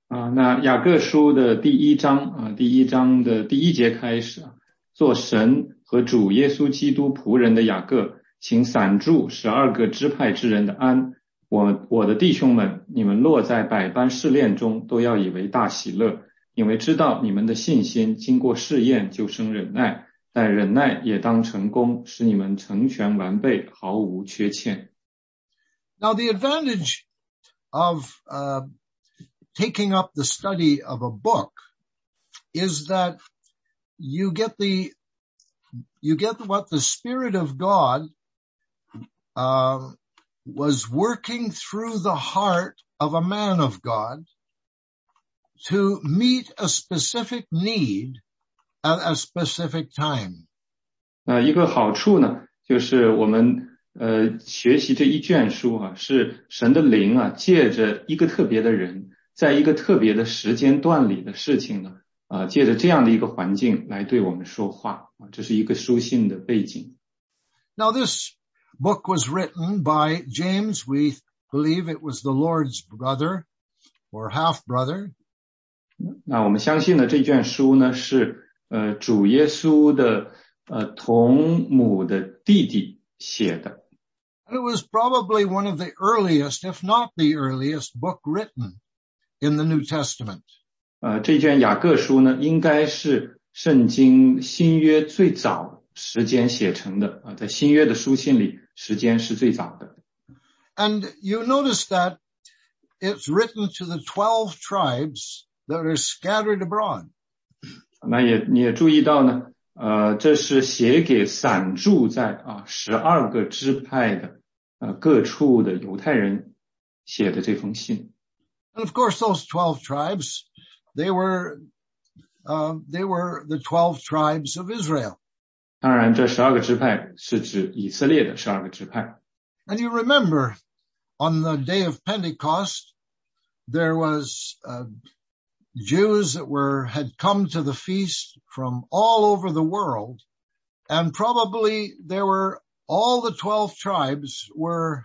那雅各书的第一章第一章的第一节开始做神和主耶稣基督仆人的雅各，请散住12个支派之人的安。我的弟兄们，你们落在百般试炼中，都要以为大喜乐，因为知道你们的信心经过试验就生忍耐，但忍耐也当成功，使你们成全完备，毫无缺欠。 Now the advantage of taking up the study of a book is that you get what the Spirit of God was working through the heart of a man of God to meet a specific need at a specific time. 一个好处呢，就是我们学习这一卷书是神的灵借着一个特别的人，在一个特别的时间段里的事情呢，借着这样的一个环境来对我们说话这是一个书信的背景。 Now this book was written by James. We believe it was the Lord's brother or half brother. 那我们相信呢，这卷书呢是主耶稣的同母的弟弟写的。 And it was probably one of the earliest, if not the earliest, book written in the New Testament. 这卷雅各书呢，应该是圣经新约最早时间写成的在新约的书信里，时间是最早的。 And you notice that it's written to the 12 tribes that are scattered abroad. 那你也注意到呢，这是写给散住在12个支派的各处的犹太人写的这封信。 And of course, those 12 tribes, they were the 12 tribes of Israel. 当然，这12个支派是指以色列的12个支派。 And you remember, on the day of Pentecost, there was Jews that had come to the feast from all over the world, and probably there were all the 12 tribes were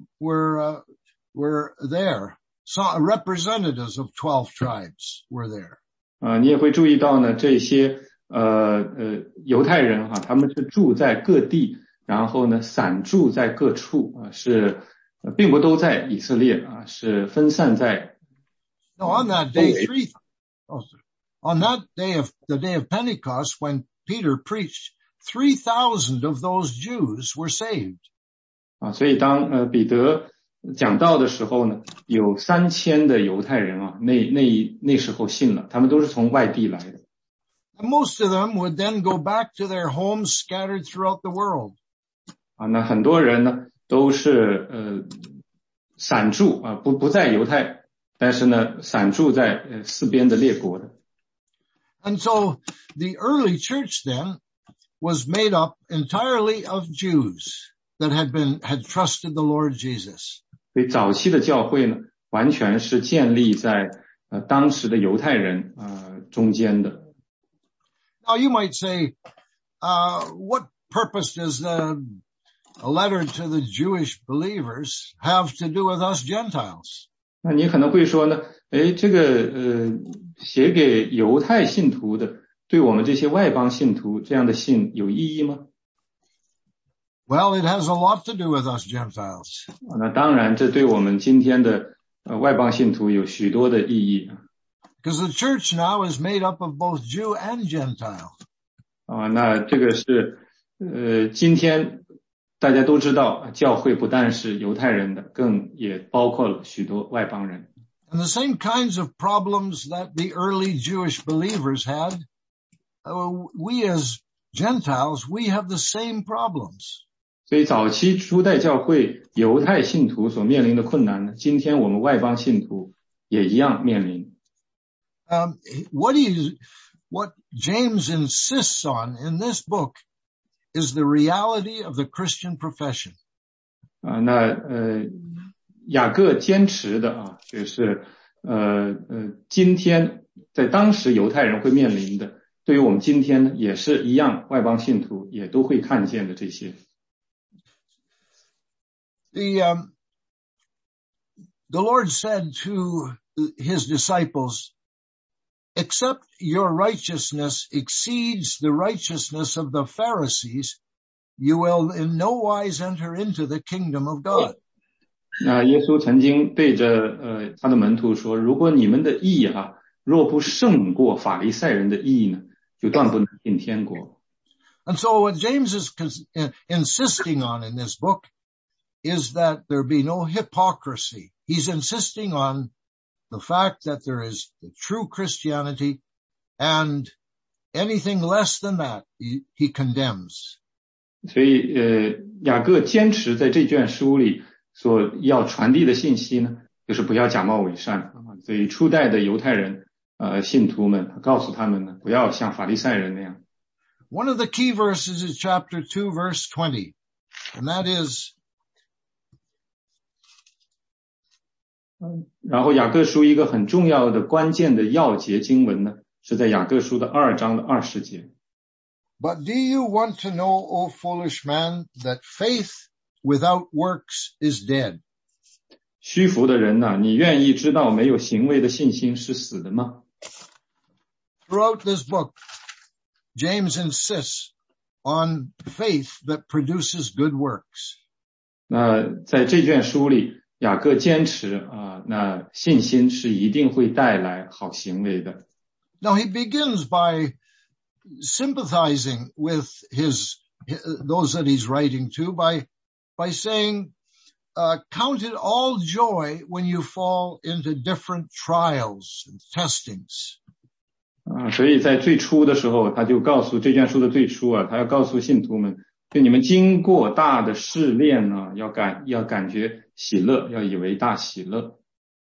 there. Some representatives of 12 tribes were there. 你也会注意到呢，这些犹太人他们是住在各地，然后呢散住在各处是并不都在以色列是分散在。 No, on that day, the day of Pentecost, when Peter preached, 3,000 of those Jews were saved. 所以当彼得讲道的时候呢，有3000的犹太人那时候信了，他们都是从外地来的。 And most of them would then go back to their homes scattered throughout the world. 那很多人呢都是散住不在犹太，但是呢散住在四边的列国的。 And so the early church then was made up entirely of Jews that had trusted the Lord Jesus. 所以早期的教会呢，完全是建立在当时的犹太人中间的。 Now you might say, what purpose does a letter to the Jewish believers have to do with us Gentiles? 那你可能会说呢，这个写给犹太信徒的，对我们这些外邦信徒这样的信有意义吗？ Well, it has a lot to do with us Gentiles. 那当然，这对我们今天的外邦信徒有许多的意义。 Because the church now is made up of both Jew and Gentile. 那这个是今天大家都知道，教会不但是犹太人的，更也包括了许多外邦人。 And the same kinds of problems that the early Jewish believers had, we as Gentiles, we have the same problems. 所以早期初代教会犹太信徒所面临的困难呢，今天我们外邦信徒也一样面临。 What James insists on in this book is the reality of the Christian profession. 雅各坚持的就是今天在当时犹太人会面临的，对于我们今天呢也是一样，外邦信徒也都会看见的这些。 The Lord said to his disciples, except your righteousness exceeds the righteousness of the Pharisees, you will in no wise enter into the kingdom of God. 那耶稣曾经对着他的门徒说，如果你们的义若不胜过法利赛人的义呢，就断不能进天国。 And so what James is insisting on in this book is that there be no hypocrisy. He's insisting on the fact that there is the true Christianity, and anything less than that, he condemns. 所以雅各坚持在这卷书里所要传递的信息呢，就是不要假冒伪善。所以初代的犹太人信徒们，他告诉他们呢，不要像法利赛人那样。 One of the key verses is chapter 2, verse 20, and that is, 然后雅各书一个很重要的关键的要节经文呢，是在雅各书的2章的20节。 But do you want to know, O foolish man, that faith without works is dead? 虚浮的人呐，你愿意知道没有行为的信心是死的吗？ Throughout this book, James insists on faith that produces good works. 那在这卷书里，雅各坚持那信心是一定会带来好行为的。 Now he begins by sympathizing with those that he's writing to by saying, count it all joy when you fall into different trials and testings. 所以在最初的时候，他就告诉这卷书的最初他要告诉信徒们，就你们经过大的试炼呢，要感觉喜乐，要以为大喜乐。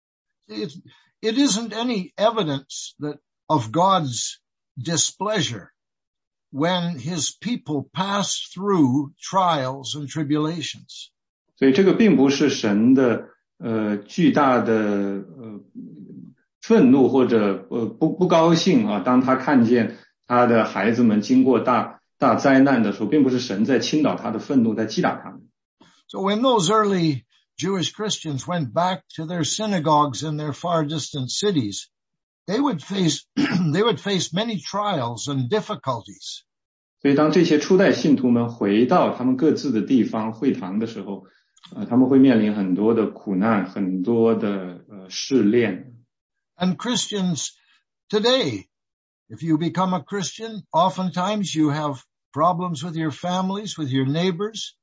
It isn't any evidence of God's displeasure when his people pass through trials and tribulations. 所以这个并不是神的巨大的愤怒或者不高兴当他看见他的孩子们经过大灾难的时候，并不是神在倾倒他的愤怒，在击打他们。 So when those early Jewish Christians went back to their synagogues in their far distant cities, they would face many trials and difficulties. 所以当这些初代信徒们回到他们各自的地方会堂的时候，他们会面临很多的苦难，很多的试炼。 And Christians today, if you become a Christian, oftentimes you have problems with your families, with your neighbors.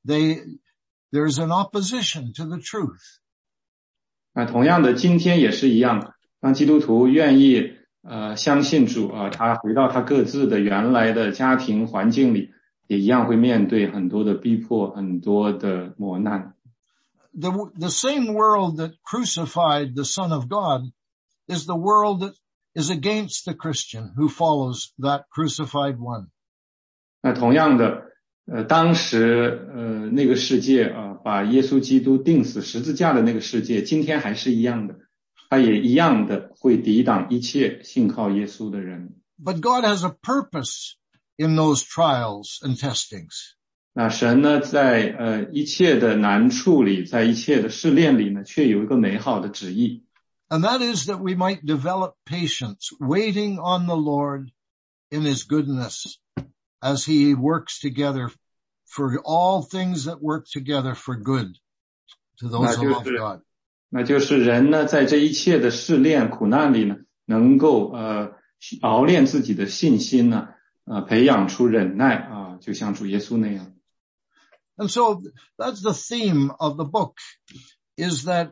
There's an opposition to the truth. 同样的，今天也是一样，当基督徒愿意相信主他回到他各自的原来的家庭环境里，也一样会面对很多的逼迫，很多的磨难。 The same world that crucified the Son of God is the world that is against the Christian who follows that crucified one. 那同样的，当时那个世界把耶稣基督钉死十字架的那个世界，今天还是一样的，他也一样的会抵挡一切信靠耶稣的人。 But God has a purpose in those trials and testings. 那神呢，在一切的难处里，在一切的试炼里呢，却有一个美好的旨意。 And that is that we might develop patience, waiting on the Lord in his goodness as he works together for all things that work together for good to those who love God. 那就是人呢，在这一切的试炼苦难里呢，能够熬练自己的信心呢，培养出忍耐就像主耶稣那样。 And so that's the theme of the book, is that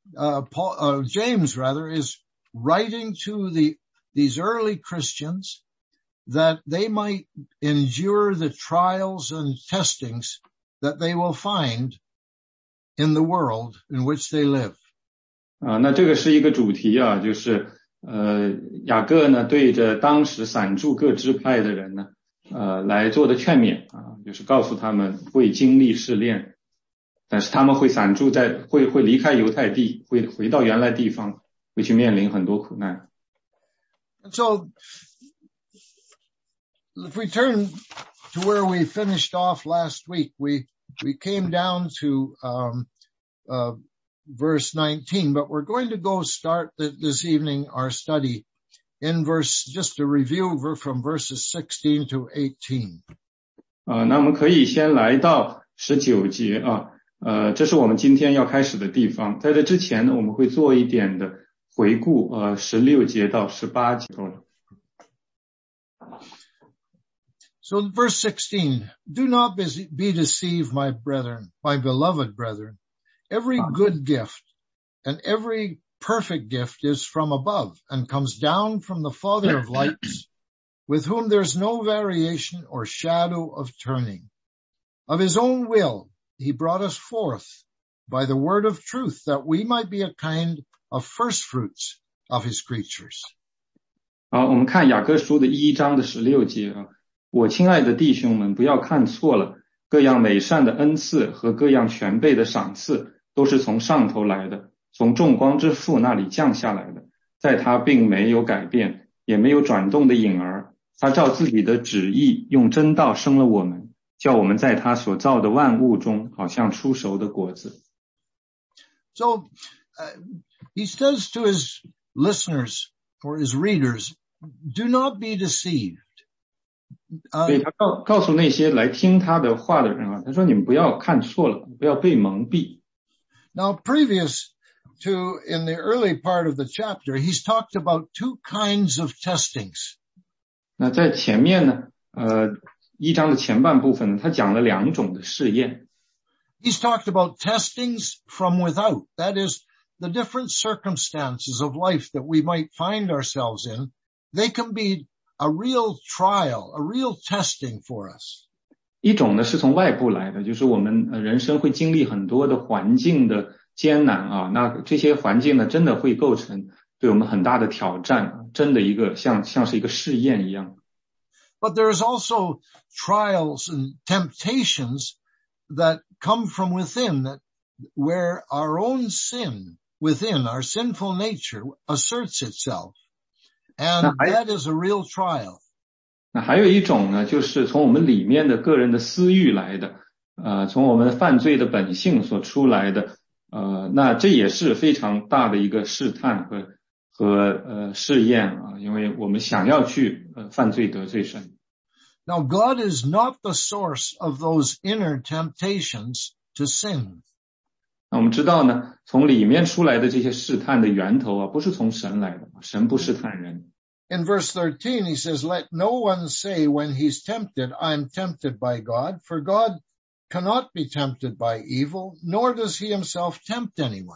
James is writing to these early Christians that they might endure the trials and testings that they will find in the world in which they live. 那这个是一个主题就是雅各呢对着当时散住各支派的人呢来做的劝勉就是告诉他们会经历试炼，但是他们会散住会离开犹太地，会回到原来地方，会去面临很多苦难。 So if we turn to where we finished off last week, we came down to verse 19, but we're going to go start this evening our study in just a review from verses 16 to 18. 那我们可以先来到19节啊，这是我们今天要开始的地方。在这之前呢，我们会做一点的回顾，16节到18节。 So in verse 16, do not be deceived, my brethren, my beloved brethren. Every good gift and every perfect gift is from above and comes down from the Father of lights, with whom there's no variation or shadow of turning. Of his own will, he brought us forth by the word of truth, that we might be a kind of first fruits of his creatures. 好，我们看雅各书的1章的16节啊。我亲爱的弟兄们，不要看错了，各样美善的恩赐和各样全备的赏赐都是从上头来的，从众光之父那里降下来的，在他并没有改变，也没有转动的影儿，他照自己的旨意用真道生了我们，叫我们在他所造的万物中好像初熟的果子。 So he says to his listeners or his readers, do not be deceived. 所以他告诉那些来听他的话的人啊，他说你们不要看错了，不要被蒙蔽。 Now, previous to in the early part of the chapter, he's talked about two kinds of testings. 那在前面呢，1章的前半部分呢，他讲了2种的试验。 He's talked about testings from without. That is, the different circumstances of life that we might find ourselves in, they can be a real trial, a real testing for us. 一种呢是从外部来的，就是我们人生会经历很多的环境的艰难啊，那这些环境呢真的会构成对我们很大的挑战，真的一个像是一个试验一样。 But there is also trials and temptations that come from within, that where our own sin within, our sinful nature asserts itself. And that is a real trial. 那还有一种呢，就是从我们里面的个人的私欲来的，从我们犯罪的本性所出来的，那这也是非常大的一个试探和试验啊，因为我们想要去犯罪得罪神。 Now, God is not the source of those inner temptations to sin. 那我们知道呢，从里面出来的这些试探的源头啊，不是从神来的，神不试探人。 In verse 13, he says, let no one say when he's tempted, I'm tempted by God, for God cannot be tempted by evil, nor does he himself tempt anyone.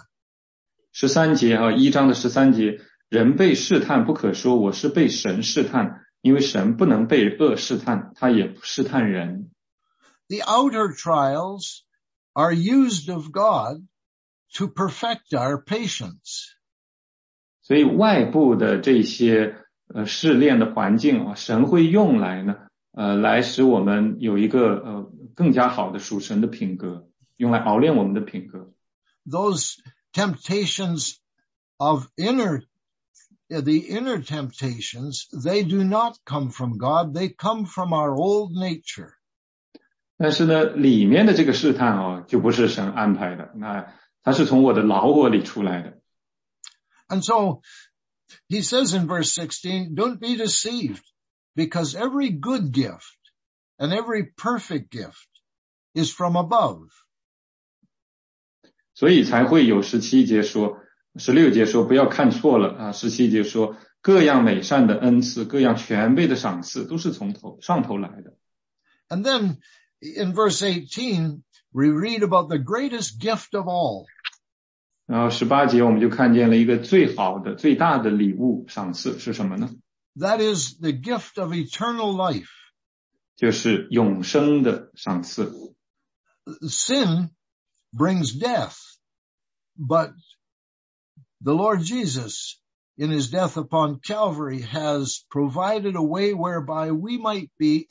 13节啊，1章的13节，人被试探不可说我是被神试探，因为神不能被恶试探，他也不试探人。 The outer trials are used of God to perfect our patience. 所以外部的这些试炼的环境啊，神会用来呢来使我们有一个更加好的属神的品格，用来熬炼我们的品格。 Those temptations of the inner temptations, they do not come from God, they come from our old nature. 但是呢，里面的这个试探哦，就不是神安排的，那它是从我的老我里出来的。 And so, he says in verse 16, don't be deceived, because every good gift and every perfect gift is from above. 所以才会有16节说不要看错了啊，17节说各样美善的恩赐，各样全备的赏赐都是从上头来的。 And then in verse 18, we read about the greatest gift of all. 然后18节我们就看见了一个最好的最大的礼物赏赐是什么呢？ That is the gift of eternal life. 就是永生的赏赐。 Sin brings death, but the Lord Jesus in his death upon Calvary has provided a way whereby we might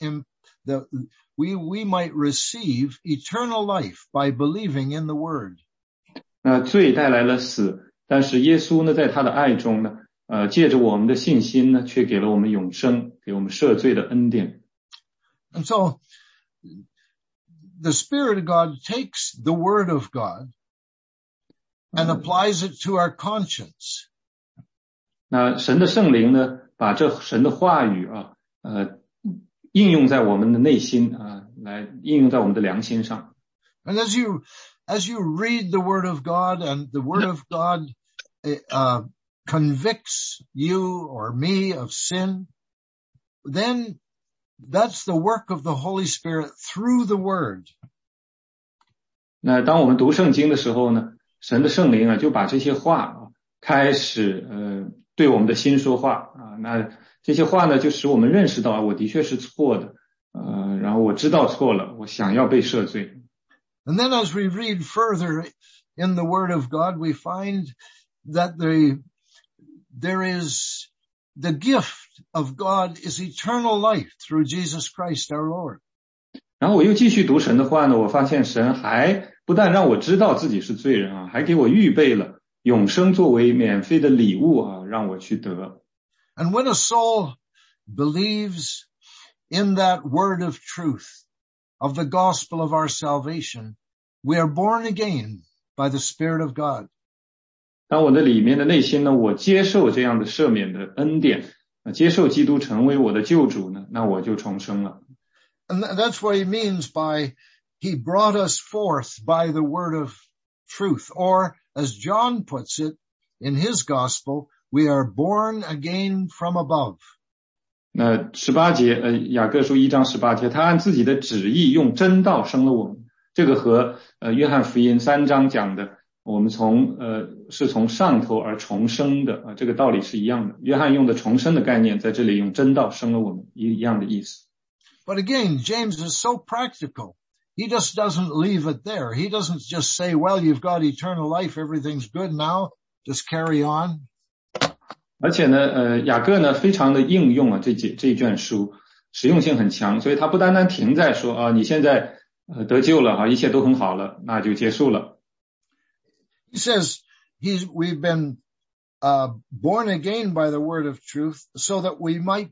receive eternal life by believing in the word. 那罪带来了死，但是耶稣呢，在他的爱中呢，借着我们的信心呢，却给了我们永生，给我们赦罪的恩典。 And so, the Spirit of God takes the Word of God. and applies it to our conscience. 那神的圣灵呢，把这神的话语应用在我们的内心来应用在我们的良心上。 And as you read the Word of God and the Word of God convicts you or me of sin, then that's the work of the Holy Spirit through the Word. 那当我们读圣经的时候呢，神的圣灵就把这些话开始对我们的心说话那这些话呢就使我们认识到我的确是错的然后我知道错了，我想要被赦罪。 And then as we read further in the Word of God, we find that there is the gift of God is eternal life through Jesus Christ our Lord. 然后我又继续读神的话呢，我发现神还不但让我知道自己是罪人还给我预备了永生作为免费的礼物让我去得。 And when a soul believes in that word of truth, of the gospel of our salvation, we are born again by the Spirit of God. 当我的里面的内心呢，我接受这样的赦免的恩典，接受基督成为我的救主呢，那我就重生了。 And that's what he means by he brought us forth by the word of truth. Or as John puts it in his gospel, we are born again from above. 那18节雅各书1章18节，他按自己的旨意用真道生了我们。这个和约翰福音3章讲的我们是从上头而重生的这个道理是一样的。约翰用的重生的概念在这里用真道生了我们一样的意思。 But again, James is so practical. He just doesn't leave it there. He doesn't just say, well, you've got eternal life, everything's good now, just carry on. 而且呢雅各呢非常的应用这一卷书实用性很强，所以他不单单停在说你现在得救了一切都很好了，那就结束了。 He says we've been born again by the word of truth so that we might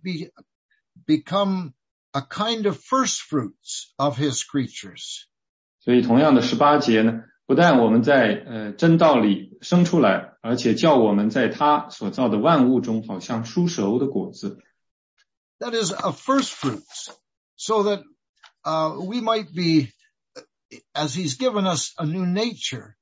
become a kind of first fruits of his creatures. 所以同样的18节呢，不但我们在真道里生出来，而且叫我们在他所造的万物中好像初熟的果子。 That is a first fruits, so that we might be, as he's given us a new nature,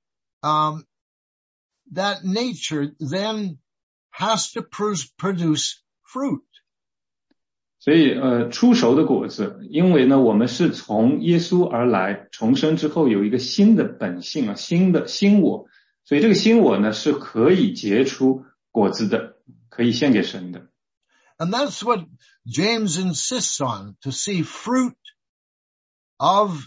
that nature then has to produce fruit. 所以初熟的果子，因为呢我们是从耶稣而来，重生之后有一个新的本性新的新我，所以这个新我呢是可以结出果子的，可以献给神的。 And that's what James insists on, to see fruit of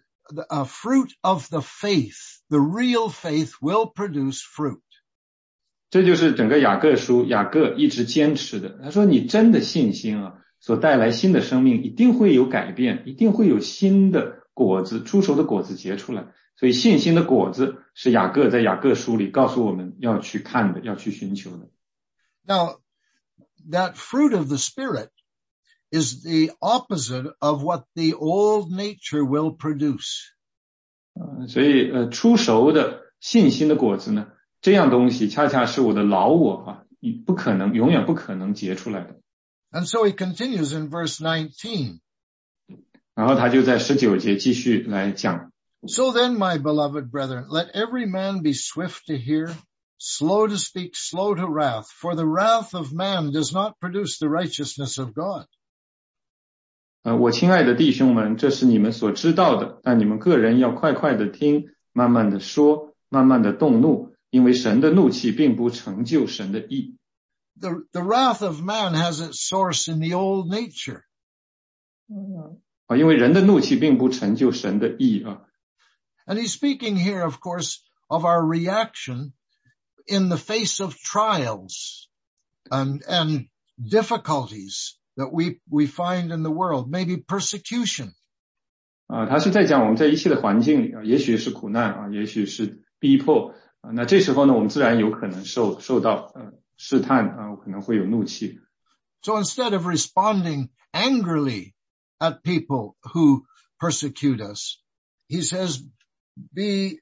the faith. The real faith will produce fruit. 这就是整个雅各书，雅各一直坚持的。他说你真的信心所带来新的生命，一定会有改变，一定会有新的果子，初熟的果子结出来。所以信心的果子是雅各在雅各书里告诉我们要去看的，要去寻求的。 Now, that fruit of the Spirit is the opposite of what the old nature will produce. 所以初熟的信心的果子呢，这样东西恰恰是我的老我不可能，永远不可能结出来的。 And so he continues in verse 19. 然后他就在19节继续来讲。 So then, my beloved brethren, let every man be swift to hear, slow to speak, slow to wrath, for the wrath of man does not produce the righteousness of God. 我亲爱的弟兄们，这是你们所知道的，但你们个人要快快的听，慢慢的说，慢慢的动怒，因为神的怒气并不成就神的义。 The wrath of man has its source in the old nature. 因为人的怒气并不成就神的义 And he's speaking here, of course, of our reaction in the face of trials and difficulties that we find in the world, maybe persecution. 他是在讲我们在一切的环境里也许是苦难也许是逼迫那这时候呢，我们自然有可能受到试探可能会有怒气。 So instead of responding angrily at people who persecute us, he says, be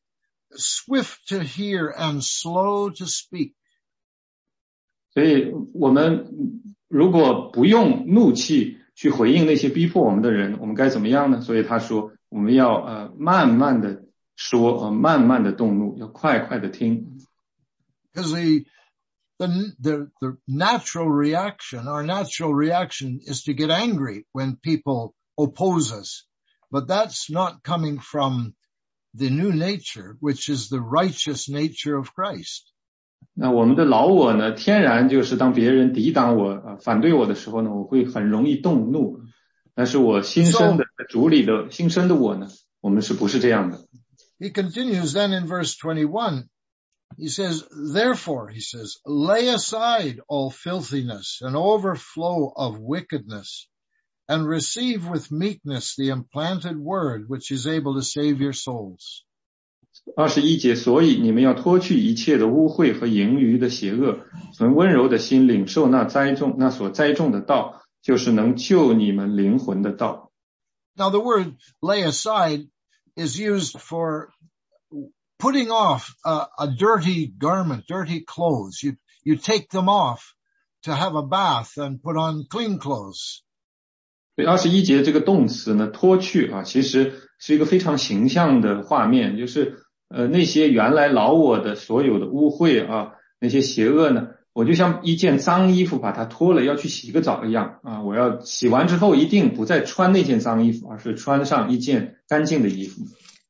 swift to hear and slow to speak. 所以我们如果不用怒气去回应那些逼迫我们的人，我们该怎么样呢？所以他说我们要慢慢的说，慢慢的动怒，要快快的听。 Because the natural reaction, our natural reaction is to get angry when people oppose us. But that's not coming from the new nature, which is the righteous nature of Christ. 那我们的老我呢，天然就是当别人抵挡我反对我的时候呢，我会很容易动怒。但是我新生的主里的新生的我呢，我们是不是这样的？ He continues then in verse 21. He says, therefore, he says, lay aside all filthiness and overflow of wickedness, and receive with meekness the implanted word, which is able to save your souls. 21节，所以你们要脱去一切的污秽和盈余的邪恶，存温柔的心领受那所栽种的道，就是能救你们灵魂的道。 Now the word lay aside is used for putting off a dirty garment, dirty clothes. You take them off to have a bath and put on clean clothes. 对，21节这个动词呢，脱去其实是一个非常形象的画面，就是那些原来老我的所有的污秽那些邪恶呢，我就像一件脏衣服把它脱了，要去洗个澡一样我要洗完之后一定不再穿那件脏衣服，而是穿上一件干净的衣服。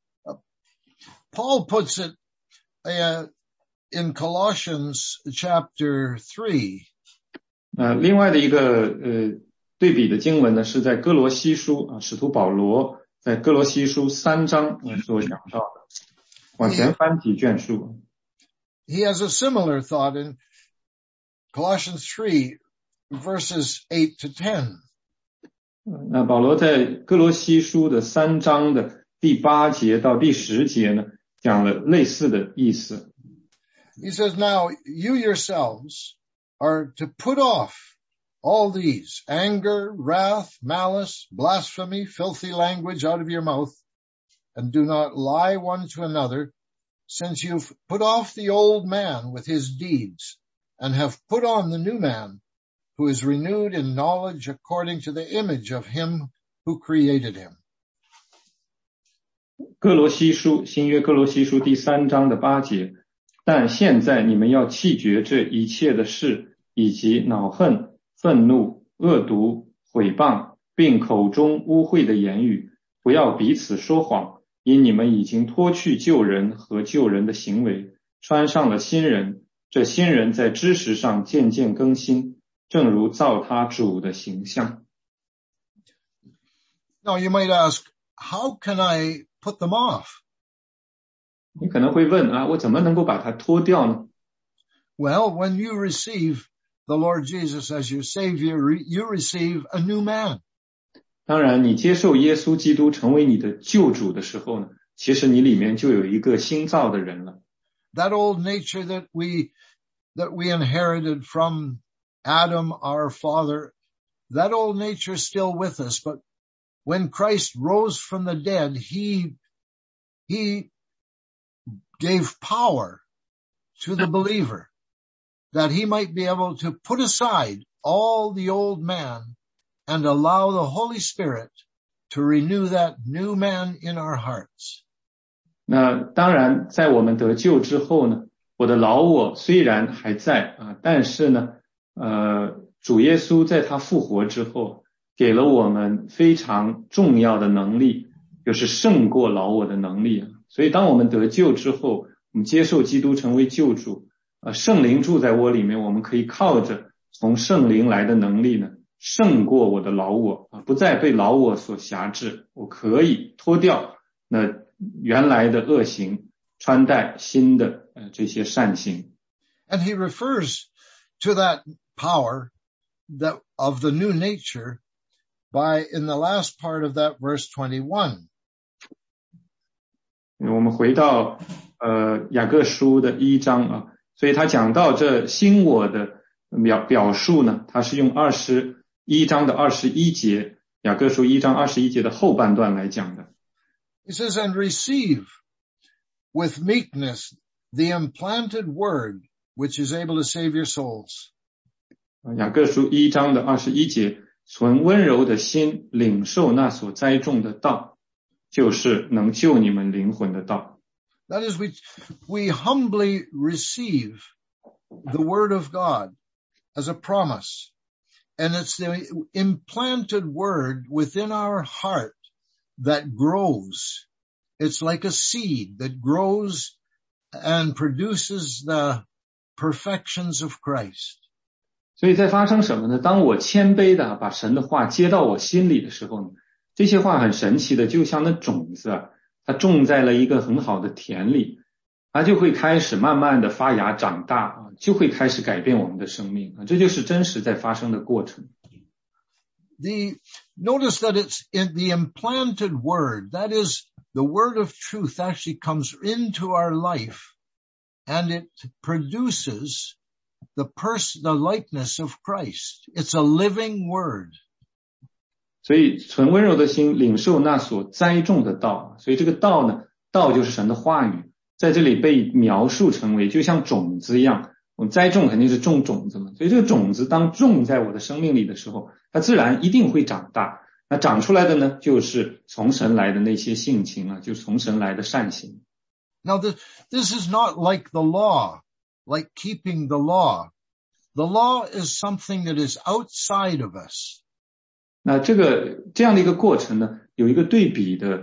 Paul puts it in Colossians chapter 3. 另外的一个对比的经文呢，是在哥罗西书使徒保罗在哥罗西书3章所讲到的。往前翻几卷书。 He has a similar thought in Colossians 3 verses 8 to 10. 那保罗在哥罗西书的3章的第8节到第10节呢，讲了类似的意思。 He says, now you yourselves are to put off all these: anger, wrath, malice, blasphemy, filthy language out of your mouth, and do not lie one to another, since you've put off the old man with his deeds, and have put on the new man, who is renewed in knowledge according to the image of him who created him. 哥罗西书，新约哥罗西书第3章的8节，但现在你们要弃绝这一切的事，以及恼恨、愤怒、恶毒、毁谤，并口中污秽的言语，不要彼此说谎，因你们已经脱去旧人和旧人的行为，穿上了新人，这新人在知识上渐渐更新，正如造他主的形象。 Now you might ask, how can I put them off? 你可能会问我怎么能够把它脱掉呢？ Well, when you receive the Lord Jesus as your Savior, you receive a new man. 当然，你接受耶稣基督成为你的救主的时候呢，其实你里面就有一个新造的人了。 That old nature that we inherited from Adam, our father, that old nature is still with us. But when Christ rose from the dead, he gave power to the believer that he might be able to put aside all the old man and allow the Holy Spirit to renew that new man in our hearts. 那当然，在我们得救之后呢，我的老我虽然还在但是呢，主耶稣在他复活之后，给了我们非常重要的能力，就是胜过老我的能力。所以当我们得救之后，我们接受基督成为救主，圣灵住在我里面，我们可以靠着从圣灵来的能力呢，胜过我的老我不再被老我所辖制，我可以脱掉那原来的恶行，穿戴新的这些善行。 And he refers to that power that of the new nature by in the last part of that verse 21. 我们回到雅各书的1章所以他讲到这新我的表述呢，他是用21章的21节，雅各书1章21节的后半段来讲的。 He says, and receive with meekness the implanted word, which is able to save your souls. 雅各书1章的21节，存温柔的心，领受那所栽种的道，就是能救你们灵魂的道。 That is, we humbly receive the word of God as a promise. And it's the implanted word within our heart that grows. It's like a seed that grows and produces the perfections of Christ. 所以在发生什么呢？当我谦卑的把神的话接到我心里的时候呢，这些话很神奇的，就像那种子啊，它种在了一个很好的田里，它就会开始慢慢的发芽长大啊，就会开始改变我们的生命啊，这就是真实在发生的过程。 Notice that it's in the implanted word, that is, the word of truth actually comes into our life and it produces the likeness of Christ. It's a living word. 所以存温柔的心，领受那所栽种的道。所以这个道呢，道就是神的话语，在这里被描述成为就像种子一样，我们栽种肯定是种种子嘛，所以这个种子当种在我的生命里的时候，它自然一定会长大。那长出来的呢，就是从神来的那些性情啊，就是从神来的善行。 Now this is not like the law, like keeping the law. The law is something that is outside of us. 那这样的一个过程呢，有一个对比的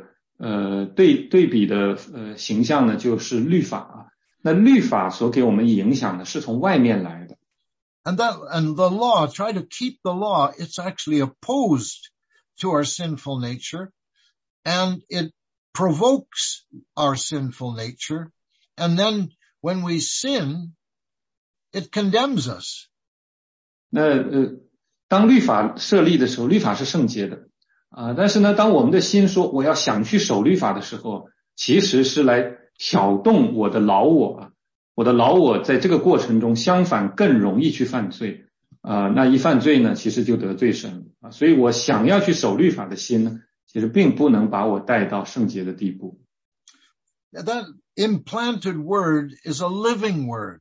形象呢，就是律法啊。那律法所给我们影响的是从外面来的。 And the law, try to keep the law, it's actually opposed to our sinful nature, and it provokes our sinful nature, and then when we sin, it condemns us. 那当律法设立的时候，律法是圣洁的但是呢，当我们的心说我要想去守律法的时候，其实是来挑动我的老我啊，我的老我在这个过程中相反更容易去犯罪那一犯罪呢，其实就得罪神所以我想要去守律法的心呢，其实并不能把我带到圣洁的地步。 That implanted word is a living word.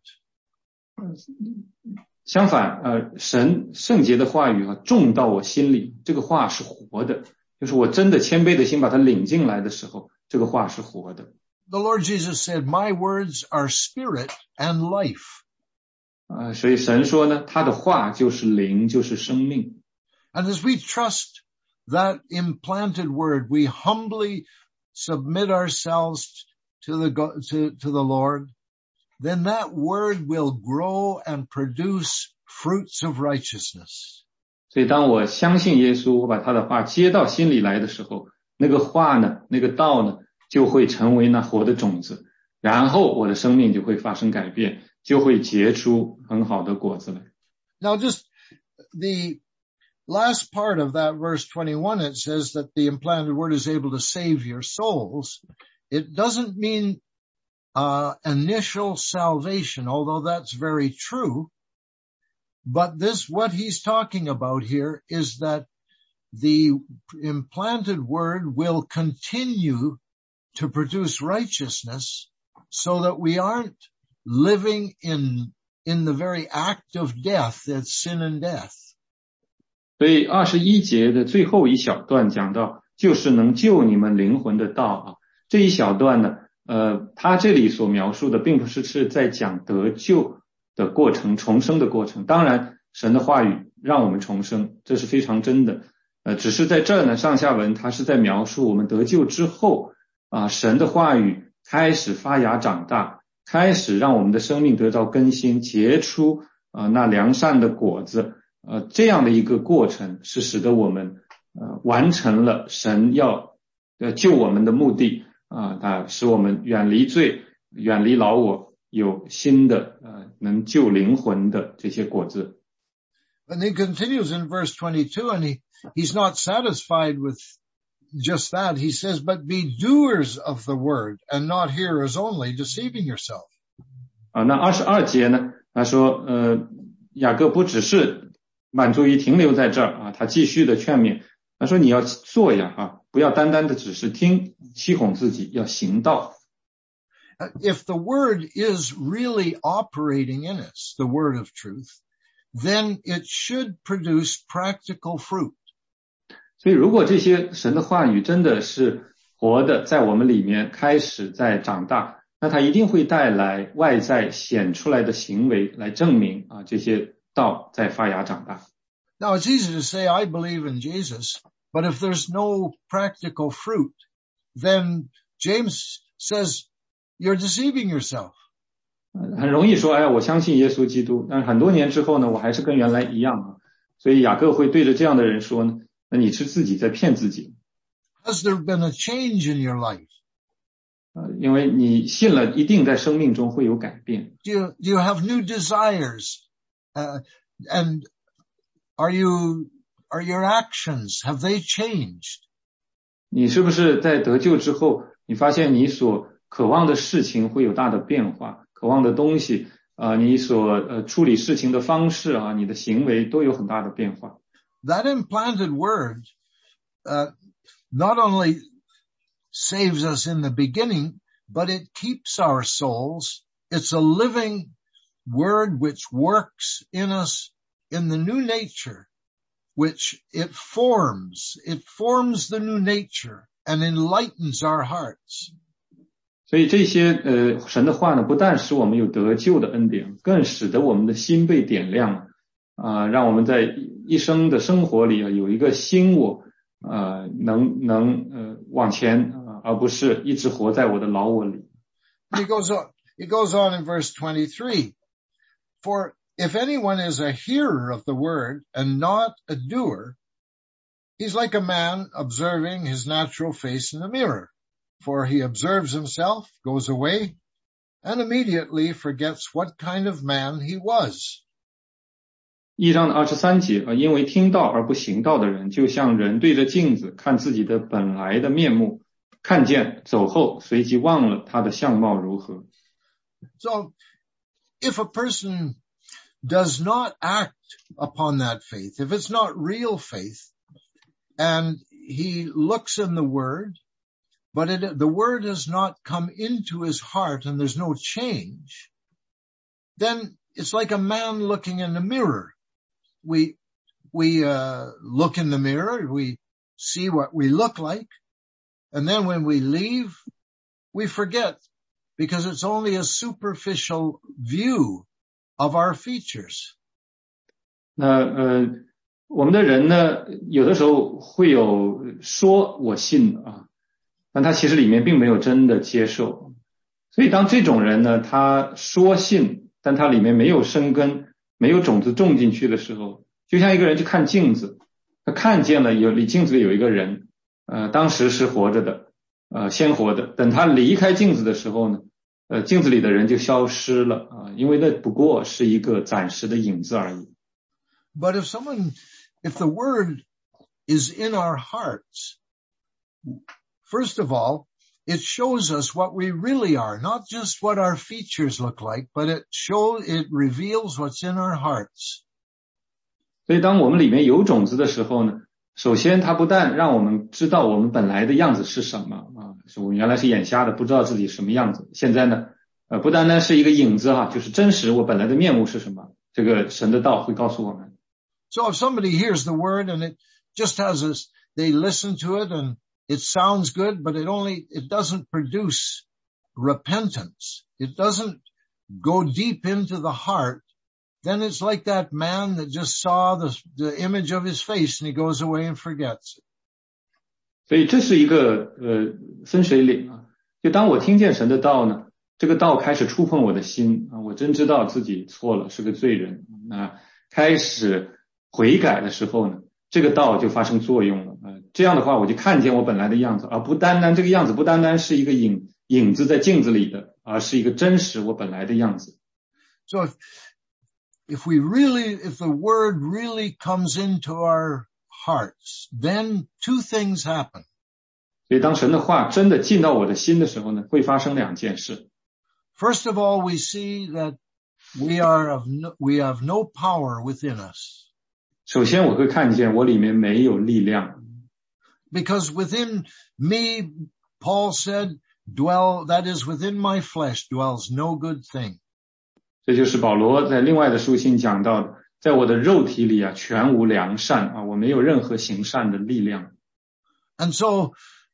相反神圣洁的话语种到我心里，这个话是活的，就是我真的谦卑的心把它领进来的时候，这个话是活的。 The Lord Jesus said, "My words are spirit and life." 所以神说呢，他的话就是灵，就是生命。 And as we trust that implanted word, we humbly submit ourselves to the Lord, then that word will grow and produce fruits of righteousness. 所以当我相信耶稣，我把他的话接到心里来的时候，那个话呢，那个道呢，就会成为那活的种子，然后我的生命就会发生改变，就会结出很好的果子来。 Now just the last part of that verse 21, it says that the implanted word is able to save your souls. It doesn't mean initial salvation, although that's very true. But what he's talking about here is that the implanted word will continue to produce righteousness so that we aren't living in the very act of death, that's sin and death. 所以21节的最后一小段讲到，就是能救你们灵魂的道这一小段呢他这里所描述的并不是在讲得救的过程，重生的过程。当然神的话语让我们重生，这是非常真的只是在这儿呢，上下文他是在描述我们得救之后神的话语开始发芽长大，开始让我们的生命得到更新，结出那良善的果子这样的一个过程是使得我们完成了神要救我们的目的使我们远离罪，远离老我，有新的能救灵魂的这些果子。 And he continues in verse 22, and he's not satisfied with just that. He says, "But be doers of the word and not hearers only, deceiving yourself." 那22节呢，他说雅各不只是满足于停留在这儿他继续的劝勉，他说你要做呀不要单单的只是听，欺哄自己，要行道。 if the word is really operating in us, the word of truth, then it should produce practical fruit. 所以如果这些神的话语真的是活的在我们里面开始在长大，那它一定会带来外在显出来的行为来证明这些道在发芽长大。 Now it's easy to say I believe in Jesus, but if there's no practical fruit, then James says you're deceiving yourself. 很容易说我相信耶稣基督，但是很多年之后呢，我还是跟原来一样所以雅各会对着这样的人说呢，那你是自己在骗自己。 Has there been a change in your life? 因为你信了，一定在生命中会有改变。 Do you have new desires? And are your actions, have they changed? 你是不是在得救之后，你发现你所渴望的事情会有大的变化，渴望的东西你所处理事情的方式你的行为都有很大的变化。 That implanted word not only saves us in the beginning, but it keeps our souls. It's a living word which works in us in the new nature, which it forms the new nature and enlightens our hearts. 所以这些神的话呢，不但使我们有得救的恩典，更使得我们的心被点亮让我们在一生的生活里有一个新我能往前而不是一直活在我的老我里。 He goes on in verse 23. For if anyone is a hearer of the word and not a doer, he's like a man observing his natural face in the mirror. For he observes himself, goes away, and immediately forgets what kind of man he was. 1章的23节因为听道而不行道的人，就像人对着镜子看自己的本来的面目，看见走后，随即忘了他的相貌如何。 So, if a person does not act upon that faith, if it's not real faith, and he looks in the word, but the word has not come into his heart and there's no change, then it's like a man looking in the mirror. We look in the mirror, we see what we look like, and then when we leave, we forget, because it's only a superficial view of our features. 我们的人呢，有的时候会有说我信但他其实里面并没有真的接受。所以当这种人呢，他说信，但他里面没有生根，没有种子种进去的时候，就像一个人去看镜子，他看见了镜子里有一个人当时是活着的鲜活的，等他离开镜子的时候呢镜子里的人就消失了因为那不过是一个暂时的影子而已。 But if the word is in our hearts, first of all, it shows us what we really are, not just what our features look like, but it reveals what's in our hearts. 所以当我们里面有种子的时候呢，首先它不但让我们知道我们本来的样子是什么我们原来是眼瞎的，不知道自己什么样子。现在呢不单单是一个影子就是真实我本来的面目是什么，这个神的道会告诉我们。 So if somebody hears the word and it just they listen to it and it sounds good, but it doesn't produce repentance. It doesn't go deep into the heart. Then it's like that man that just saw the image of his face and he goes away and forgets it. 所以这是一个分水岭就当我听见神的道呢，这个道开始触碰我的心我真知道自己错了，是个罪人开始悔改的时候呢，这个道就发生作用了这样的话我就看见我本来的样子，而不单单这个样子不单单是一个影子在镜子里的，而是一个真实我本来的样子。 So if the word really comes into our hearts, then two things happen. 所以当神的话真的进到我的心的时候呢，会发生两件事。 First of all, we see that we have no power within us. 首先我会看见我里面没有力量。 Because within me, Paul said, that is within my flesh dwells no good thing. 这就是保罗在另外的书信讲到的，在我的肉体里啊，全无良善啊，我没有任何行善的力量。 And so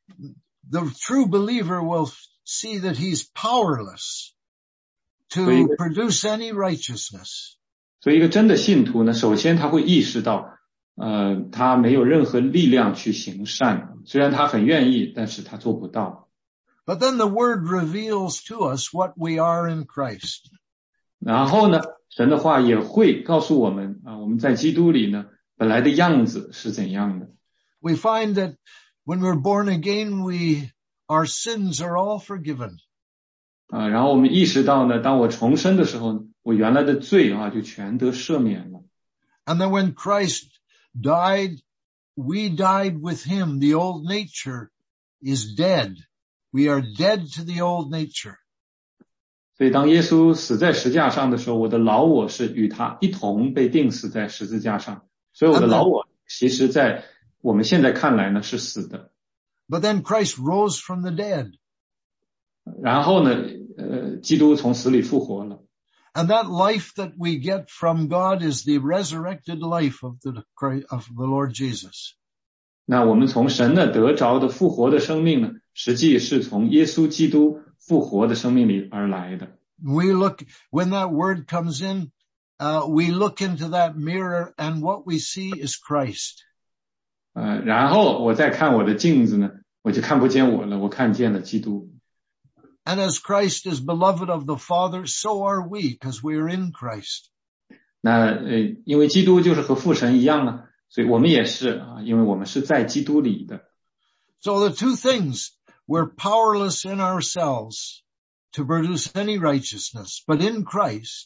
the true believer will see that he's powerless to produce any righteousness. 所以一个真的信徒呢，首先他会意识到他没有任何力量去行善，虽然他很愿意，但是他做不到。 But then the word reveals to us what we are in Christ. 然后呢，神的话也会告诉我们我们在基督里呢，本来的样子是怎样的。 We find that when we're born again, our sins are all forgiven. 然后我们意识到呢，当我重生的时候，我原来的罪就全得赦免了。 And then when Christ died, we died with him. The old nature is dead. We are dead to the old nature. 所以当耶稣死在十字架上的时候，我的老我是与他一同被钉死在十字架上。所以我的老我其实在我们现在看来呢是死的。 But then Christ rose from the dead. 然后呢，基督从死里复活了。 And that life that we get from God is the resurrected life of the Lord Jesus. 那我们从神呢得着的复活的生命呢，实际是从耶稣基督复活的生命里而来的。 When that word comes in, we look into that mirror and what we see is Christ. 然后我再看我的镜子呢，我就看不见我了，我看见了基督。 And as Christ is beloved of the Father, so are we, because we are in Christ. 那因为基督就是和父神一样啊，所以我们也是因为我们是在基督里的。 So the two things, we're powerless in ourselves to produce any righteousness, but in Christ,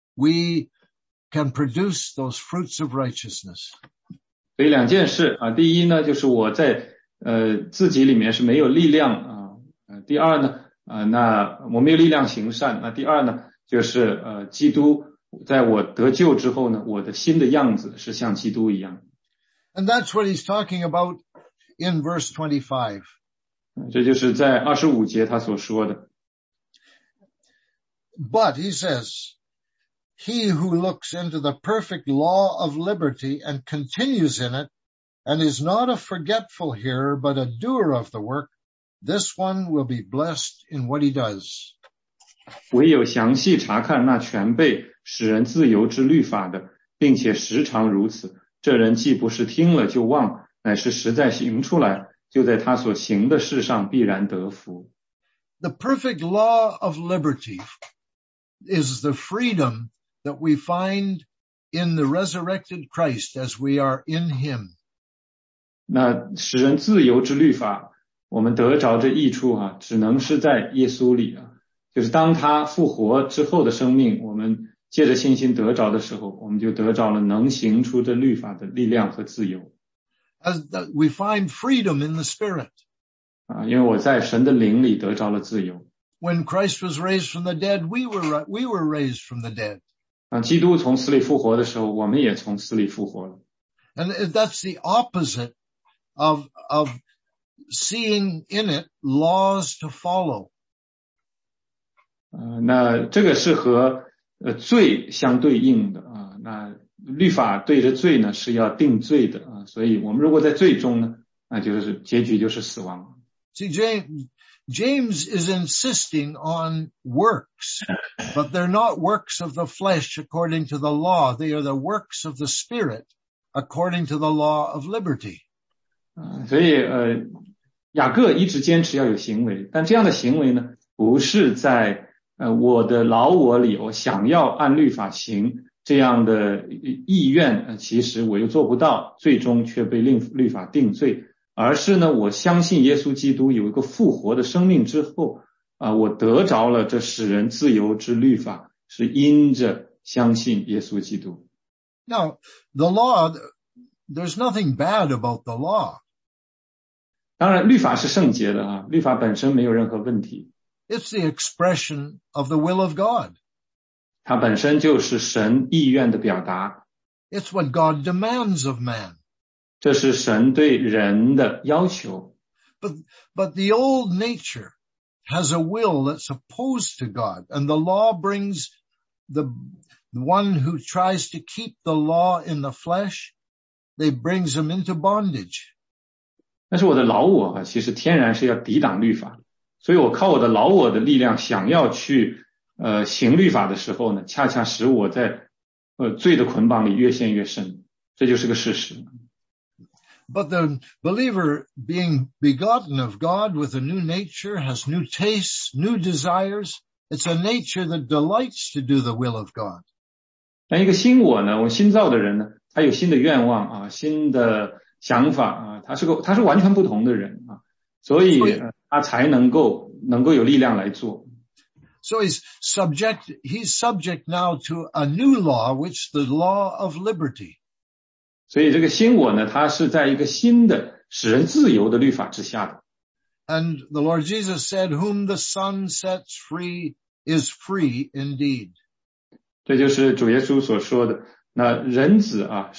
we can produce those fruits of righteousness. 所以两件事第一呢，就是我在自己里面是没有力量第二呢那我没有力量行善。那第二呢，就是基督在我得救之后呢，我的新的样子是像基督一样。 And that's what he's talking about in verse 25. 这就是在25节他所说的。 But he says, he who looks into the perfect law of liberty and continues in it, and is not a forgetful hearer, but a doer of the work, this one will be blessed in what he does. 唯有详细查看那全备使人自由之律法的，并且时常如此，这人既不是听了就忘，乃是实在行出来，就在他所行的事上必然得福。 The perfect law of liberty is the freedom that we find in the resurrected Christ as we are in him. 那使人自由之律法，我们得着这益处只能是在耶稣里就是当他复活之后的生命，我们借着信心得着的时候，我们就得着了能行出这律法的力量和自由。 As we find freedom in the Spirit. 因为我在神的灵里得着了自由。 When Christ was raised from the dead, we were raised from the dead. 基督从死里复活的时候，我们也从死里复活了。 And that's the opposite of seeing in it laws to follow. 那这个是和罪相对应的那律法对着罪呢是要定罪的所以我们如果在罪中呢，那就是结局就是死亡。 See, James is insisting on works, but they're not works of the flesh according to the law. They are the works of the Spirit according to the law of liberty. 所以雅各一直坚持要有行为，但这样的行为呢，不是在我的老我里，我想要按律法行这样的意愿，其实我又做不到，最终却被律法定罪。而是呢，我相信耶稣基督有一个复活的生命之后我得着了这使人自由之律法，是因着相信耶稣基督。 Now, the law, there's nothing bad about the law. 当然，律法是圣洁的律法本身没有任何问题。 It's the expression of the will of God. 它本身就是神意愿的表达。 It's what God demands of man. 这是神对人的要求。 But the old nature has a will that's opposed to God, and the law brings the one who tries to keep the law in the flesh, they brings him into bondage. 但是我的老我啊，其实天然是要抵挡律法，所以我靠我的老我的力量想要去行律法的时候呢，恰恰使我在罪的捆绑里越陷越深，这就是个事实。 But the believer, being begotten of God with a new nature, has new tastes, new desires. It's a nature that delights to do the will of God. 但一个新我呢，我新造的人呢，他有新的愿望啊，新的想法啊，他是完全不同的人啊，所以他才能够有力量来做。 So he's subject now to a new law, which the law of liberty. 所以这个新我呢，他是在一个新的使人自由的律法之下的。 And the Lord Jesus said, "Whom the Son sets free is free indeed." 这就是主耶稣所说的。那人子啊，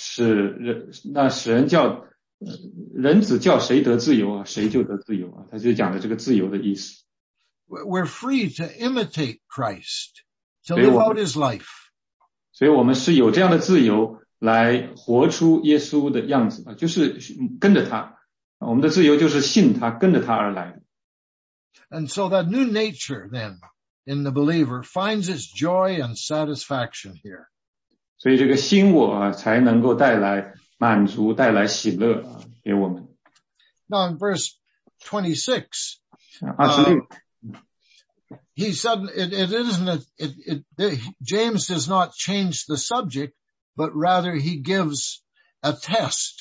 人子叫谁得自由啊，谁就得自由啊，他就讲的这个自由的意思。 We're free to imitate Christ, to live out his life. 所以我们是有这样的自由来活出耶稣的样子啊，就是跟着他。我们的自由就是信他，跟着他而来的。 And so that new nature then in the believer finds its joy and satisfaction here. 所以这个新我啊，才能够带来满足，带来喜乐啊，给我们。 Now in verse 26, 26 he said James does not change the subject, but rather he gives a test.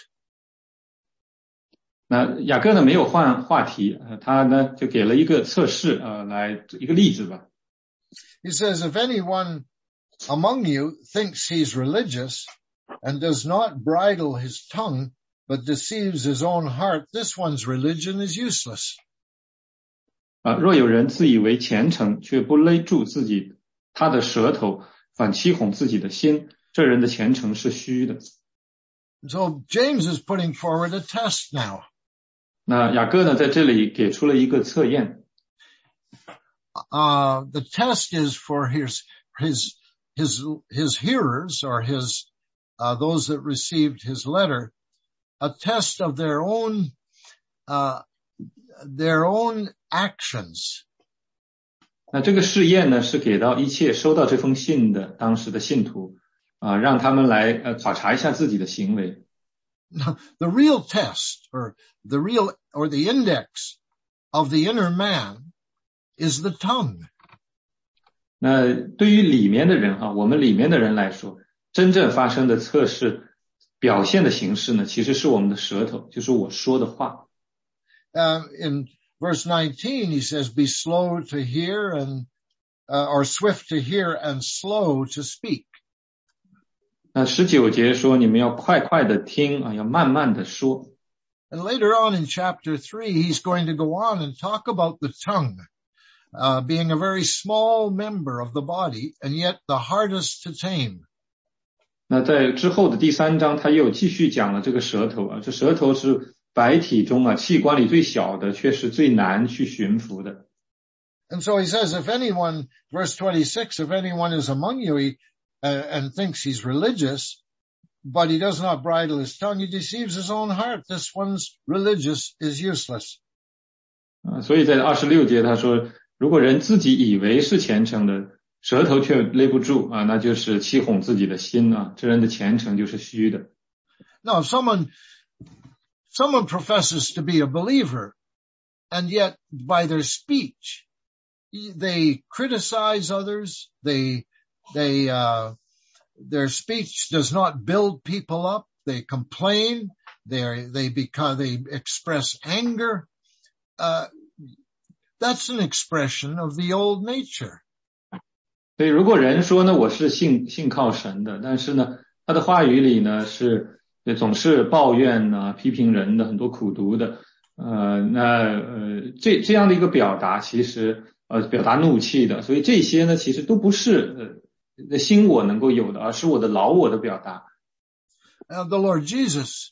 那雅各呢没有换话题，他呢就给了一个测试来一个例子吧。 He says, if anyone among you thinks he's religious and does not bridle his tongue, but deceives his own heart, this one's religion is useless. 若有人自以为虔诚，却不勒住他的舌头，反欺哄自己的心，这人的虔诚是虚的。 So James is putting forward a test now. 那雅各呢在这里给出了一个测验。 The test is for his hearers, or those that received his letter, a test of their own actions. 那这个试验呢是给到一切收到这封信的当时的信徒让他们来考察一下自己的行为。 Now, the real test or the index of the inner man is the tongue. 那对于里面的人我们里面的人来说，真正发生的测试表现的形式呢，其实是我们的舌头，就是我说的话。 In verse 19, he says, "Be slow to hear or swift to hear and slow to speak." 那19节说，你们要快快的听要慢慢的说。 And later on in chapter 3, he's going to go on and talk about the tongue, being a very small member of the body, and yet the hardest to tame. 那在之后的第3章，他又继续讲了这个舌头这舌头是百体中器官里最小的，却是最难去驯服的。 And so he says, if anyone, verse 26, if anyone is among you and thinks he's religious, but he does not bridle his tongue, he deceives his own heart. This one's religious is useless. 所以在26节他说，如果人自己以为是虔诚的，舌头却勒不住那就是欺哄自己的心这人的虔诚就是虚的。 Now, if someone professes to be a believer, and yet by their speech, they criticize others, their speech does not build people up, they complain, they express anger, that's an expression of the old nature. 所以如果人说呢，我是信靠神的，但是呢，他的话语里呢是总是抱怨批评人的，很多苦毒的，这样的一个表达，其实表达怒气的，所以这些呢，其实都不是新我能够有的，而是我的老我的表达。 The Lord Jesus,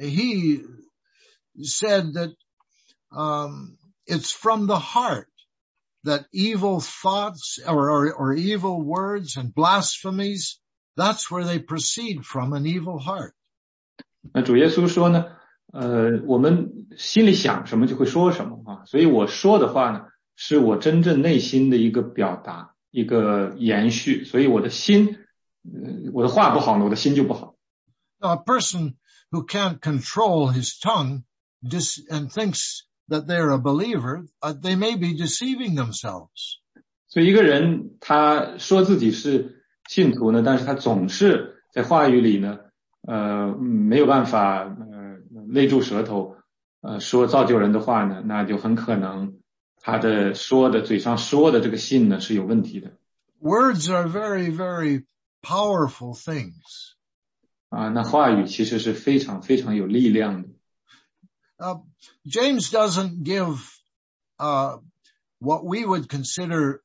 he said that it's from the heart that evil thoughts or evil words and blasphemies, that's where they proceed from an evil heart. 那主耶稣说呢，我们心里想什么就会说什么啊，所以我说的话呢，是我真正内心的一个表达，一个延续，所以我的心，我的话不好呢，我的心就不好。 Now, a person who can't control his tongue and thinks that they're a believer, they may be deceiving themselves. 所以一个人他说自己是信徒呢，但是他总是在话语里呢，没有办法勒住舌头，说造就人的话呢，那就很可能他的嘴上说的这个信呢是有问题的。 Words are very, very powerful things. 那话语其实是非常非常有力量的。 James doesn't give what we would consider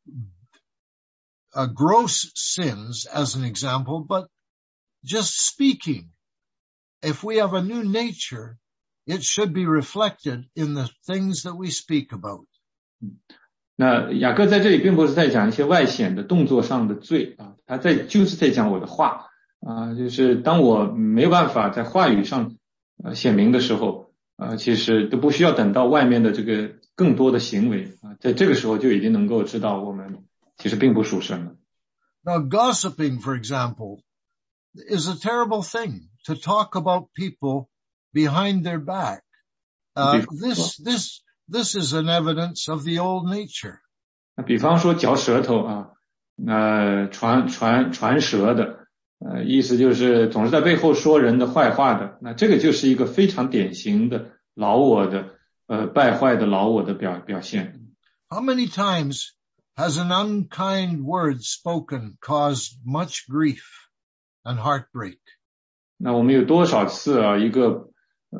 gross sins as an example, but just speaking. If we have a new nature, it should be reflected in the things that we speak about. 那雅各在这里并不是在讲一些外显的动作上的罪啊，他就是在讲我的话啊，就是当我没有办法在话语上显明的时候，其实都不需要等到外面的这个更多的行为啊，在这个时候就已经能够知道我们其实并不属神了。 Now, gossiping, for example, is a terrible thing, to talk about people behind their back. This is an evidence of the old nature. 那比方说嚼舌头啊，传舌的，意思就是总是在背后说人的坏话的，那这个就是一个非常典型的老我的败坏的老我的表现。 How many times has an unkind word spoken caused much grief and heartbreak? 那我们有多少次啊，一个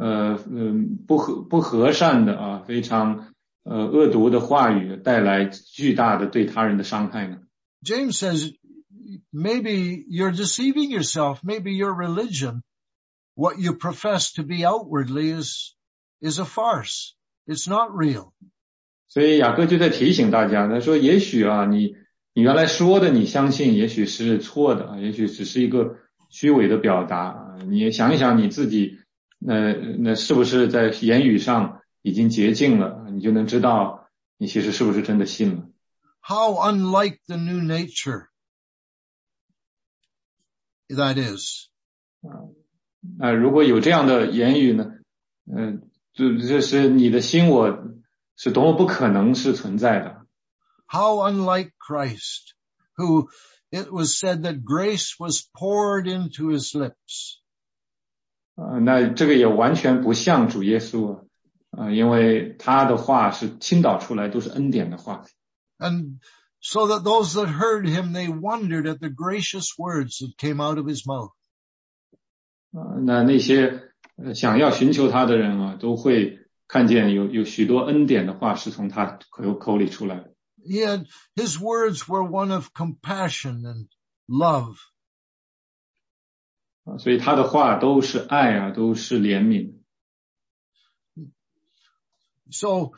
不和善的啊，非常恶毒的话语带来巨大的对他人的伤害呢？ James says, maybe you're deceiving yourself. Maybe your religion, what you profess to be outwardly is a farce. It's not real. 所以雅各就在提醒大家，他说也许啊，你原来说的你相信也许是错的啊，也许只是一个虚伪的表达啊，你也想一想你自己那是不是在言语上已经洁净了，你就能知道你其实是不是真的信了。 How unlike the new nature that is. 如果有这样的言语呢，这是你的心我是多么不可能是存在的。 How unlike Christ, who it was said that grace was poured into his lips. 那这个也完全不像主耶稣啊，因为他的话是倾倒出来都是恩典的话。 And so that those that heard him, they wondered at the gracious words that came out of his mouth. 那些想要寻求他的人啊，都会看见有许多恩典的话是从他口里出来的。 His words were one of compassion and love. 所以他的话都是爱啊，都是怜悯。 So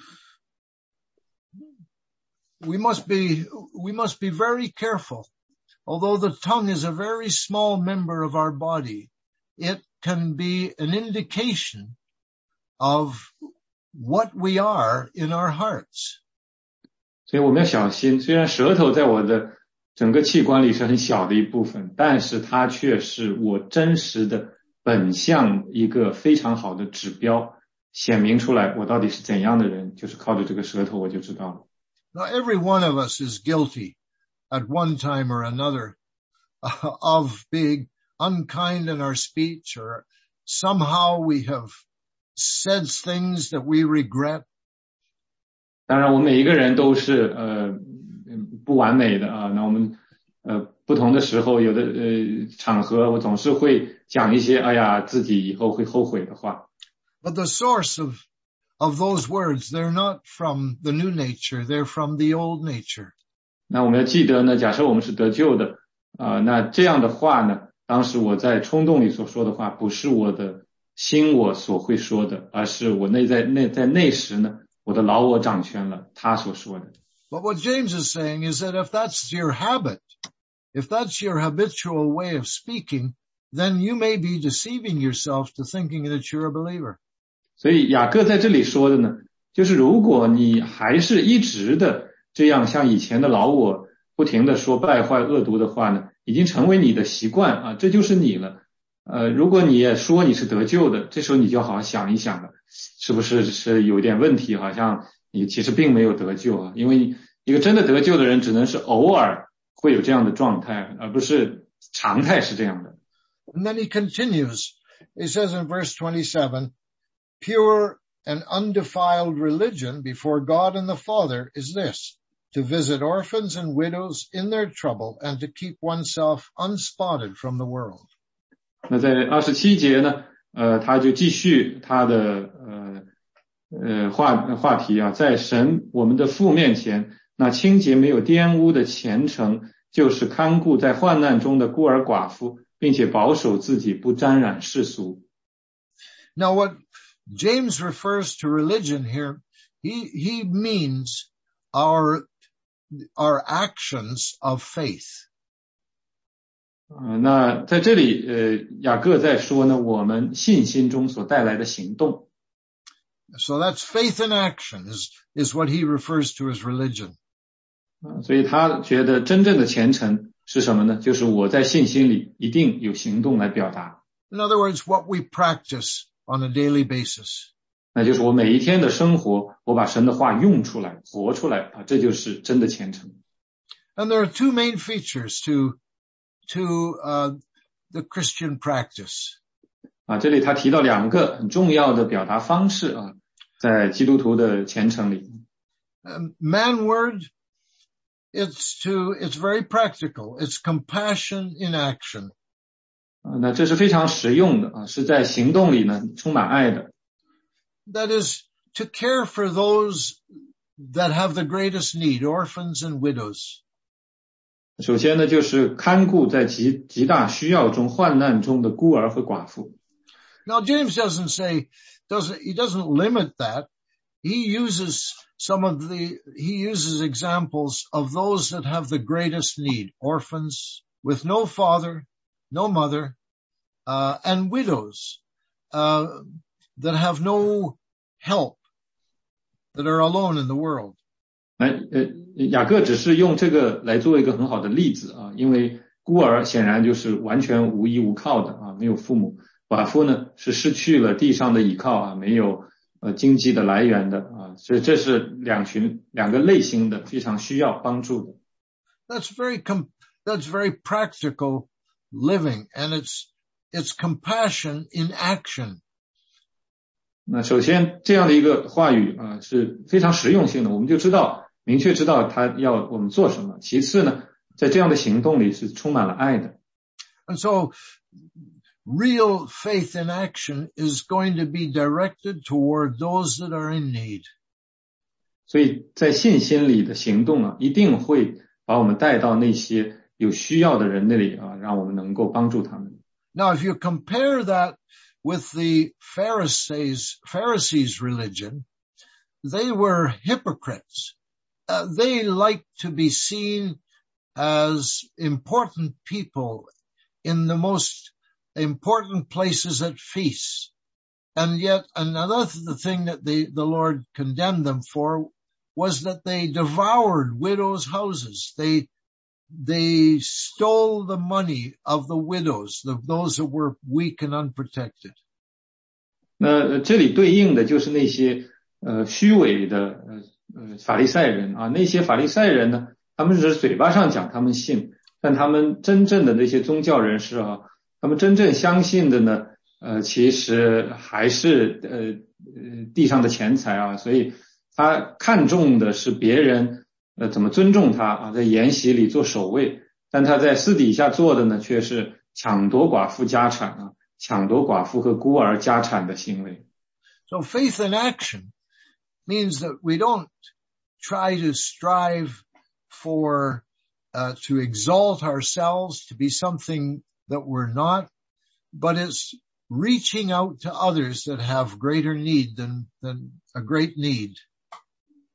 we must be very careful. Although the tongue is a very small member of our body, it can be an indication of what we are in our hearts. 所以我们要小心，虽然舌头在我的整个器官里是很小的一部分，但是它却是我真实的本相一个非常好的指标，显明出来我到底是怎样的人，就是靠着这个舌头我就知道了。 Now, every one of us is guilty at one time or another of being unkind in our speech, or somehow we have said things that we regret. 当然我们每一个人都是不完美的啊，那我们不同的时候有的场合我总是会讲一些哎呀自己以后会后悔的话。 But the source of those words, they're not from the new nature, they're from the old nature. 那我们要记得呢，假设我们是得救的那这样的话呢，当时我在冲动里所说的话，不是我的心我所会说的，而是我在内时呢，我的老我掌权了，他所说的。 But what James is saying is that if that's your habit, if that's your habitual way of speaking, then you may be deceiving yourself to thinking that you're a believer. 所以雅各在这里说的呢，就是如果你还是一直的这样像以前的老我不停的说败坏恶毒的话呢，已经成为你的习惯啊，这就是你了。如果你也说你是得救的，这时候你就好好想一想了，是不是有点问题？好像你其实并没有得救啊，因为一个真的得救的人只能是偶尔会有这样的状态，而不是常态是这样的。 And then he continues. He says in verse 27, pure and undefiled religion before God and the Father is this, to visit orphans and widows in their trouble and to keep oneself unspotted from the world. 那在27节呢，他就继续他的话题啊，在神我们的父面前，那清洁没有玷污的虔诚，就是看顾在患难中的孤儿寡妇，并且保守自己不沾染世俗。 Now what James refers to religion here, he means our actions of faith. 那在这里雅各在说呢，我们信心中所带来的行动。 So that's faith in action is what he refers to as religion. 所以他觉得真正的虔诚是什么呢？就是我在信心里一定有行动来表达。 In other words, what we practice on a daily basis. 那就是我每一天的生活，我把神的话用出来，活出来啊，这就是真的虔诚。 And there are two main features to the Christian practice. 啊，这里他提到两个很重要的表达方式啊，在基督徒的虔诚里。 Manward, it's very practical. It's compassion in action. 那这是非常实用的啊，是在行动里呢充满爱的。 That is to care for those that have the greatest need, orphans and widows. 首先呢，就是看顾在极大需要中、患难中的孤儿和寡妇。 Now James he doesn't limit that. He uses examples of those that have the greatest need, orphans with no father, no mother, and widows, that have no help, that are alone in the world. 雅各只是用这个来做一个很好的例子啊，因为孤儿显然就是完全无依无靠的啊，没有父母；寡妇呢是失去了地上的依靠啊，没有经济的来源的啊，所以这是两个类型的非常需要帮助的。 That's very practical living, and it's compassion in action. 那首先这样的一个话语啊是非常实用性的，我们就明确知道他要我们做什么。其次呢，在这样的行动里是充满了爱的。 And so real faith in action is going to be directed toward those that are in need. 所以在信心里的行动啊，一定会把我们带到那些有需要的人那里啊，让我们能够帮助他们。 Now, if you compare that with the Pharisees' religion, they were hypocrites. They liked to be seen as important people in the most important places at feasts. And yet another thing that the Lord condemned them for was that they devoured widows' houses. They stole the money of the widows, those that were weak and unprotected. 那这里对应的就是那些虚伪的法利赛人啊，那些法利赛人呢，他们只是嘴巴上讲他们信，但他们真正的那些宗教人士啊，他们真正相信的呢，其实还是地上的钱财啊，所以他看重的是别人怎么尊重他啊，在筵席里做守卫，但他在私底下做的呢，却是抢夺寡妇家产啊，抢夺寡妇和孤儿家产的行为。 So faith in action means that we don't try to strive for to exalt ourselves to be something that we're not, but it's reaching out to others that have greater need than a great need.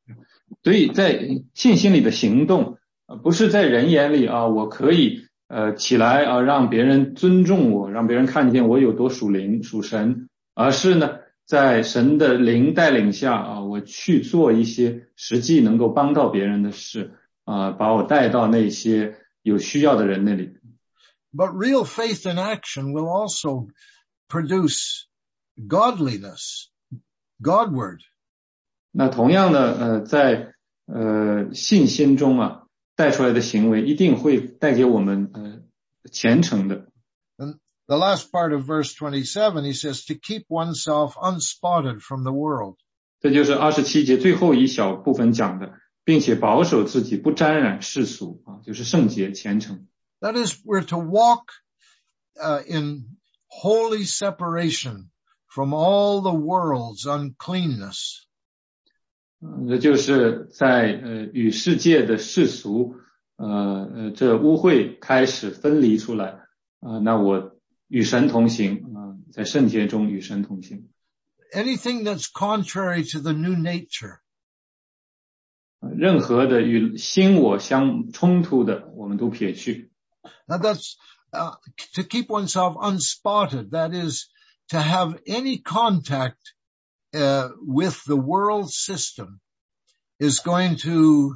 所以在信心里的行动，不是在人眼里啊，我可以起来啊，让别人尊重我，让别人看见我有多属灵属神，而是呢，在神的灵带领下啊，我去做一些实际能够帮到别人的事啊，把我带到那些有需要的人那里。 But real faith in action will also produce godliness, Godward. 那同样的在信心中啊带出来的行为一定会带给我们虔诚的。 And the last part of verse 27, he says, to keep oneself unspotted from the world. 这就是27节最后一小部分讲的，并且保守自己不沾染世俗啊，就是圣洁虔诚。 That is, we're to walk in holy separation from all the world's uncleanness. 这就是在与世界的世俗这污秽开始分离出来那我与神同行在圣洁中与神同行。 Anything that's contrary to the new nature. 任何的与新我相冲突的，我们都撇去。 Now that's to keep oneself unspotted. That is to have any contact with the world system it's going to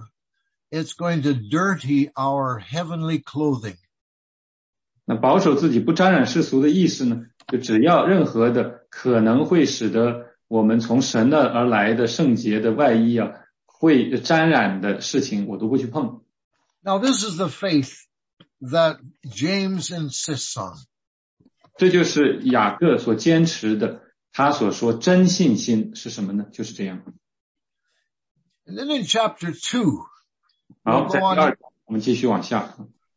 dirty our heavenly clothing. 那保守自己不沾染世俗的意思呢，就只要任何的可能会使得我们从神那而来的圣洁的外衣啊，会沾染的事情，我都不去碰。 Now this is the faith that James insists on. 这就是雅各所坚持的，他所说真信心是什么呢？就是这样。 And then in chapter 2, 好，在第2章我们继续往下。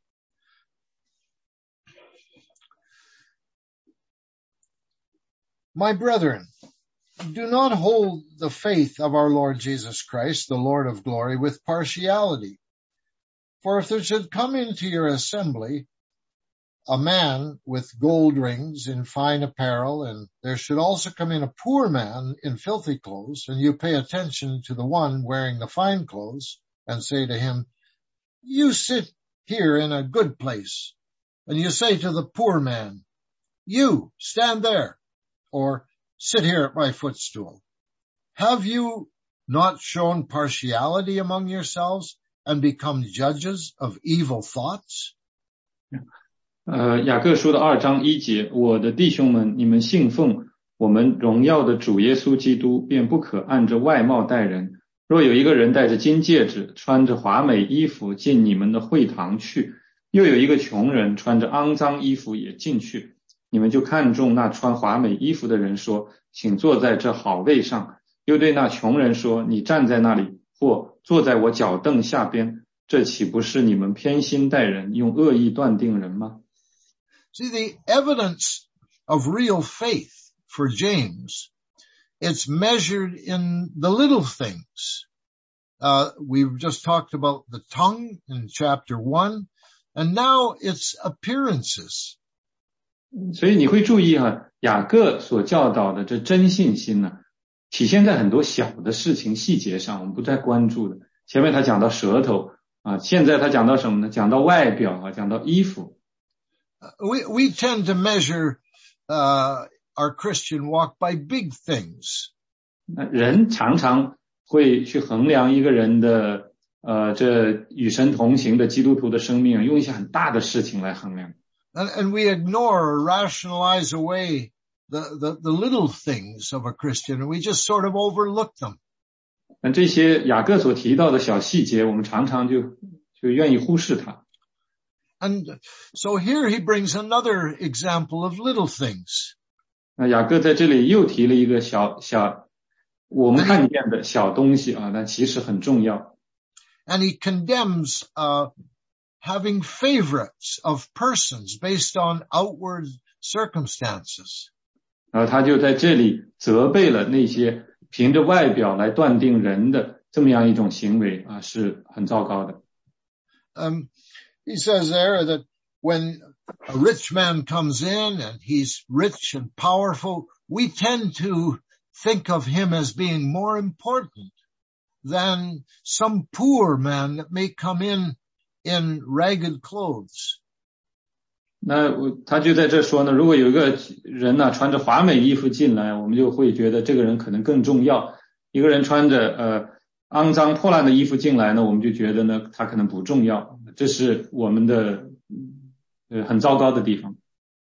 My brethren, do not hold the faith of our Lord Jesus Christ, the Lord of glory, with partiality. For if there should come into your assembly a man with gold rings in fine apparel, and there should also come in a poor man in filthy clothes, and you pay attention to the one wearing the fine clothes, and say to him, you sit here in a good place, and you say to the poor man, you stand there, or sit here at my footstool. Have you not shown partiality among yourselves and become judges of evil thoughts? 雅各书的2章1节，我的弟兄们，你们信奉我们荣耀的主耶稣基督，便不可按着外貌待人。若有一个人戴着金戒指，穿着华美衣服进你们的会堂去，又有一个穷人穿着肮脏衣服也进去，你们就看中那穿华美衣服的人说，请坐在这好位上，又对那穷人说，你站在那里，或坐在我脚凳下边，这岂不是你们偏心待人，用恶意断定人吗？ See, the evidence of real faith for James, it's measured in the little things. We've just talked about the tongue in chapter 1, and now it's appearances. 所以你会注意雅各所教导的这真信心呢，体现在很多小的事情细节上，我们不再关注的。前面他讲到舌头现在他讲到什么呢？讲到外表讲到衣服。 We tend to measure our Christian walk by big things. 人常常会去衡量一个人的这与神同行的基督徒的生命，用一些很大的事情来衡量。 And we ignore or rationalize away the little things of a Christian, and we just sort of overlook them. 那这些雅各所提到的小细节，我们常常就愿意忽视它。 And so here he brings another example of little things. 那雅各在这里又提了一个小我们看见的小东西但其实很重要。 And he condemns having favorites of persons based on outward circumstances. 然后他就在这里责备了那些凭着外表来断定人的这么样一种行为是很糟糕的。 He says there that when a rich man comes in and he's rich and powerful, we tend to think of him as being more important. than some poor man that may come in ragged clothes. 那他就在这说呢，如果有一个人呢穿着华美衣服进来，我们就会觉得这个人可能更重要。一个人穿着肮脏破烂的衣服进来呢，我们就觉得呢他可能不重要。这是我们的很糟糕的地方。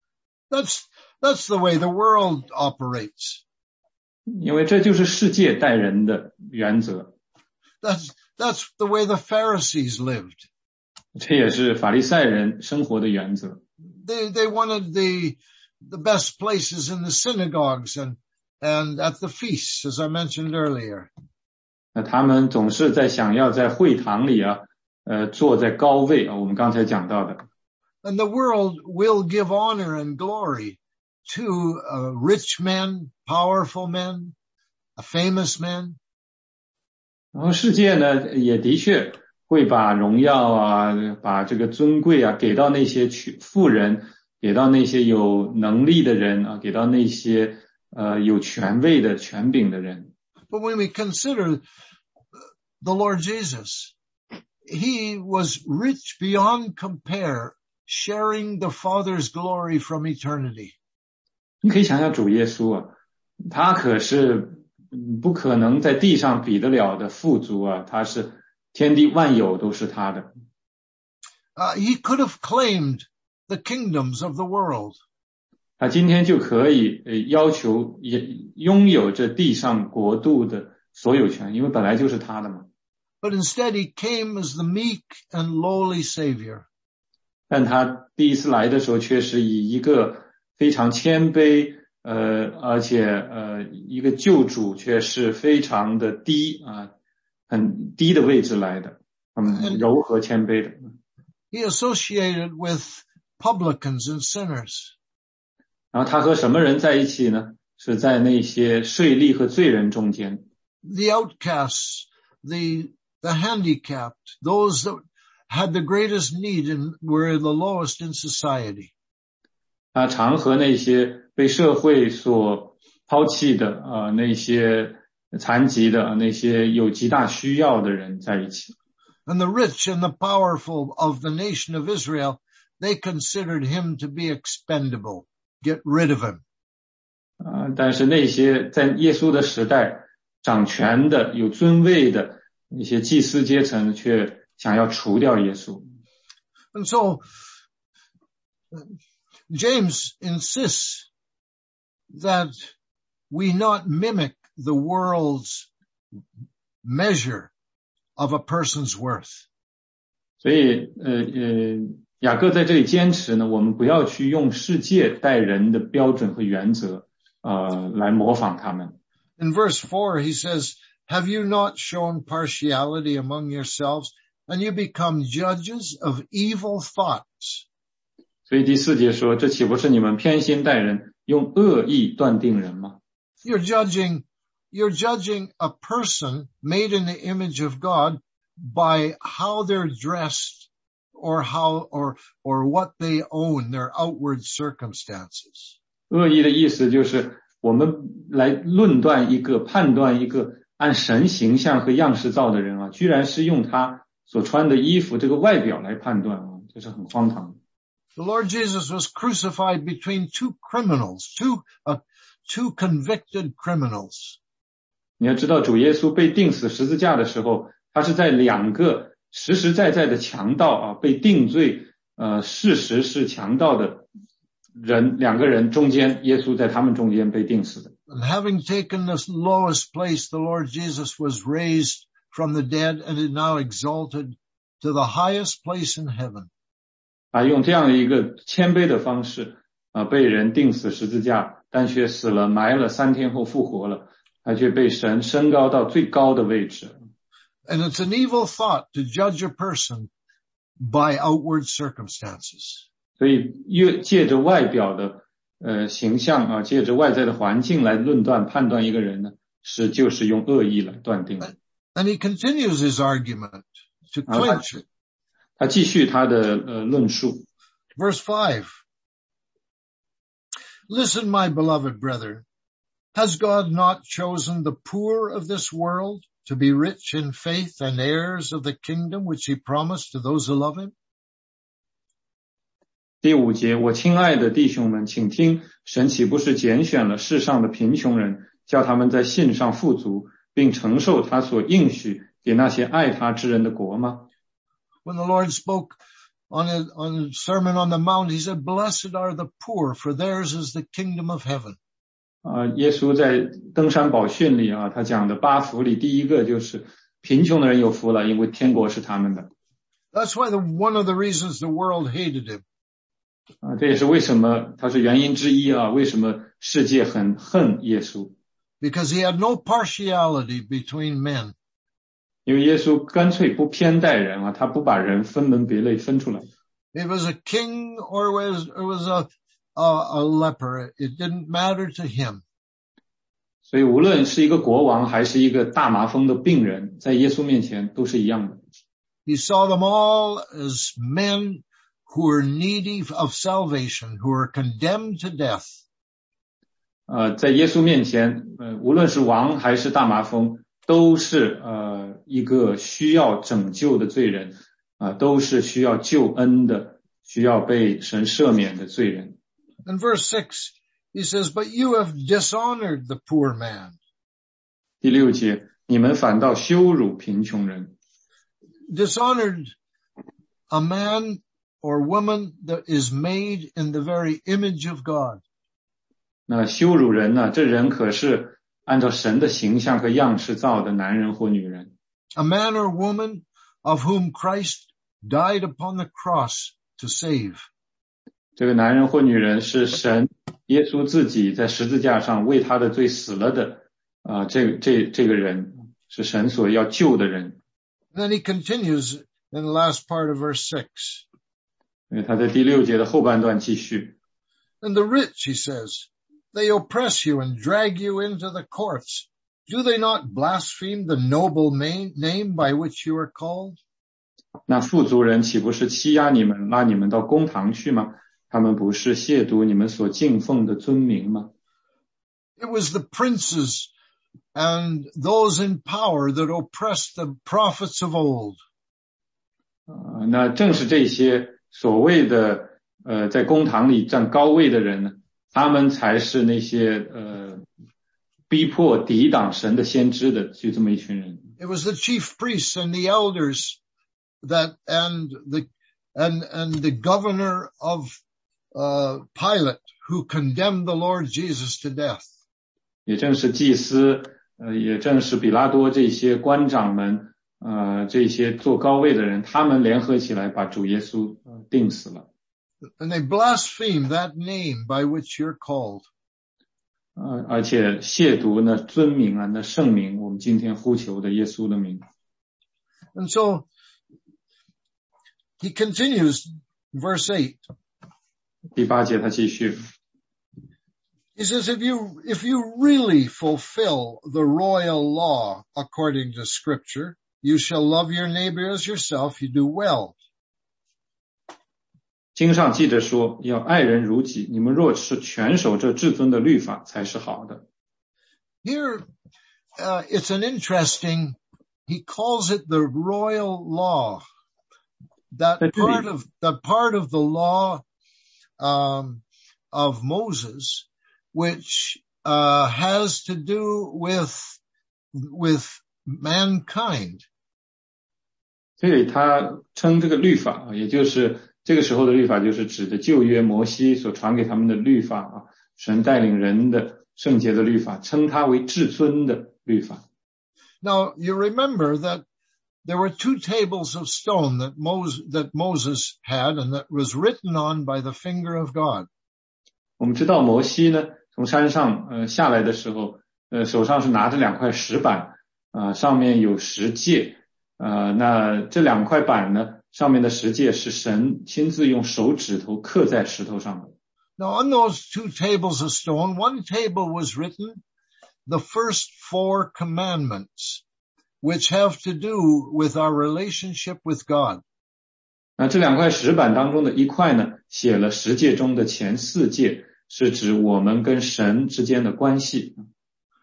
That's the way the world operates. 因为这就是世界待人的原则。 That's the way the Pharisees lived. 这也是法利赛人生活的原则。 They wanted the best places in the synagogues and at the feasts, as I mentioned earlier. 那他们总是想要在会堂里坐在高位我们刚才讲到的。 And the world will give honor and glory to rich men, powerful men, famous men. 然后世界呢，也的确会把荣耀把这个尊贵给到那些富人，给到那些有能力的人给到那些有权位的权柄的人。 But when we consider the Lord Jesus, he was rich beyond compare, sharing the Father's glory from eternity. 你可以想想主耶稣他可是不可能在地上比得了的富足他是天地万有都是他的。 He could have claimed the kingdoms of the world. 他今天就可以要求拥有这地上国度的所有权，因为本来就是他的嘛。 But instead he came as the meek and lowly Savior. 但他第一次来的时候，却是以一个非常谦卑，而且一个救主却是非常的低很低的位置来的，很柔和谦卑的。 He associated with publicans and sinners. 然后他和什么人在一起呢？是在那些税吏和罪人中间。 The outcasts, the handicapped, those that had the greatest need and were the lowest in society. 他常和那些被社会所抛弃的那些残疾的那些有极大需要的人在一起。 And the rich and the powerful of the nation of Israel, they considered him to be expendable. Get rid of him. 但是那些在耶稣的时代掌权的有尊位的那些祭司阶层却想要除掉耶稣。 And so James insists that we not mimic the world's measure of a person's worth. 所以雅各在这里坚持呢，我们不要去用世界待人的标准和原则来模仿他们。 In verse 4 he says, "Have you not shown partiality among yourselves, and you become judges of evil thoughts?" 所以第4节说，这岂不是你们偏心待人，用恶意断定人吗？ You're judging a person made in the image of God by how they're dressed or what they own, their outward circumstances. 恶意的意思就是我们来判断一个按神形象和样式造的人居然是用他所穿的衣服这个外表来判断这是很荒唐的。 The Lord Jesus was crucified between two criminals, two convicted criminals. 你要知道主耶稣被钉死十字架的时候，他是在两个实实在在的强盗被定罪事实是强盗的人两个人中间，耶稣在他们中间被钉死的。 And having taken the lowest place, the Lord Jesus was raised from the dead and is now exalted to the highest place in heaven. 用这样的一个谦卑的方式被人钉死十字架，但却死了埋了3天后复活了，他却被神升高到最高的位置。 And it's an evil thought to judge a person by outward circumstances. 所以借着外表的形象借着外在的环境来判断一个人呢，就是用恶意来断定。 And he continues his argument to clinch it. 他继续他的论述。 Verse 5. Listen, my beloved brethren, has God not chosen the poor of this world to be rich in faith and heirs of the kingdom which he promised to those who love him? 第5节，我亲爱的弟兄们，请听，神岂不是拣选了世上的贫穷人，叫他们在信上富足，并承受他所应许给那些爱他之人的国吗？ When the Lord spoke on his Sermon on the Mount, he said, "Blessed are the poor, for theirs is the kingdom of heaven." 耶稣在登山宝训里他讲的8福里第一个就是贫穷的人有福了，因为天国是他们的。 That's why one of the reasons the world hated him. 这也是为什么他是原因之一为什么世界很恨耶稣。 Because he had no partiality between men. 因为耶稣干脆不偏待人他不把人分门别类分出来。 It was a king or it was a leper. It didn't matter to him. 所以无论是一个国王还是一个大麻风的病人，在耶稣面前都是一样的。 He saw them all as men who were needy of salvation, who were condemned to death. 在耶稣面前无论是王还是大麻风，都是一个需要拯救的罪人都是需要救恩的，需要被神赦免的罪人。 In verse 6, he says, "But you have dishonored the poor man." 第6节，你们反倒羞辱贫穷人。 Dishonored a man or woman that is made in the very image of God. 那羞辱人呢？这人可是按照神的形象和样式造的男人或女人。 A man or woman of whom Christ died upon the cross to save. 这个男人或女人是神耶稣自己在十字架上为他的罪死了的这个人是神所要救的人。 And then he continues in the last part of verse 6. 他在第6节的后半段继续。 And the rich, he says, they oppress you and drag you into the courts. Do they not blaspheme the noble name by which you are called? 那富足人岂不是欺压你们，拉你们到公堂去吗？他们不是亵渎你们所敬奉的尊名吗？ It was the princes and those in power that oppressed the prophets of old. 那正是这些所谓的在公堂里占高位的人呢，他们才是那些逼迫抵挡神的先知的，就这么一群人。 It was the chief priests and the elders and the governor of Pilate who condemned the Lord Jesus to death. 也正是祭司也正是比拉多这些官长们这些坐高位的人，他们联合起来把主耶稣钉死了。 And they blaspheme that name by which you're called. 而且亵渎那尊名那圣名，我们今天呼求的耶稣的名。 And so he continues, verse 8. 第8节他继续。 He says, if you really fulfill the royal law according to scripture, you shall love your neighbor as yourself, you do well. 经上记着说，要爱人如己，你们若是全守这至尊的律法，才是好的。 Here, it's an interesting, he calls it the royal law. That part of the law, of Moses, which, has to do with mankind. 这里他称这个律法也就是这个时候的律法就是指的旧约摩西所传给他们的律法神带领人的圣洁的律法，称它为至尊的律法。 Now, you remember that there were 2 tables of stone that Moses had and that was written on by the finger of God. 我们知道摩西呢从山上下来的时候手上是拿着2块石板上面有十诫那这2块板呢上面的十诫是神亲自用手指头刻在石头上的。 Now, on those 2 tables of stone, one table was written the first 4 commandments, which have to do with our relationship with God. 那这2块石板当中的一块呢写了十诫中的前4诫，是指我们跟神之间的关系。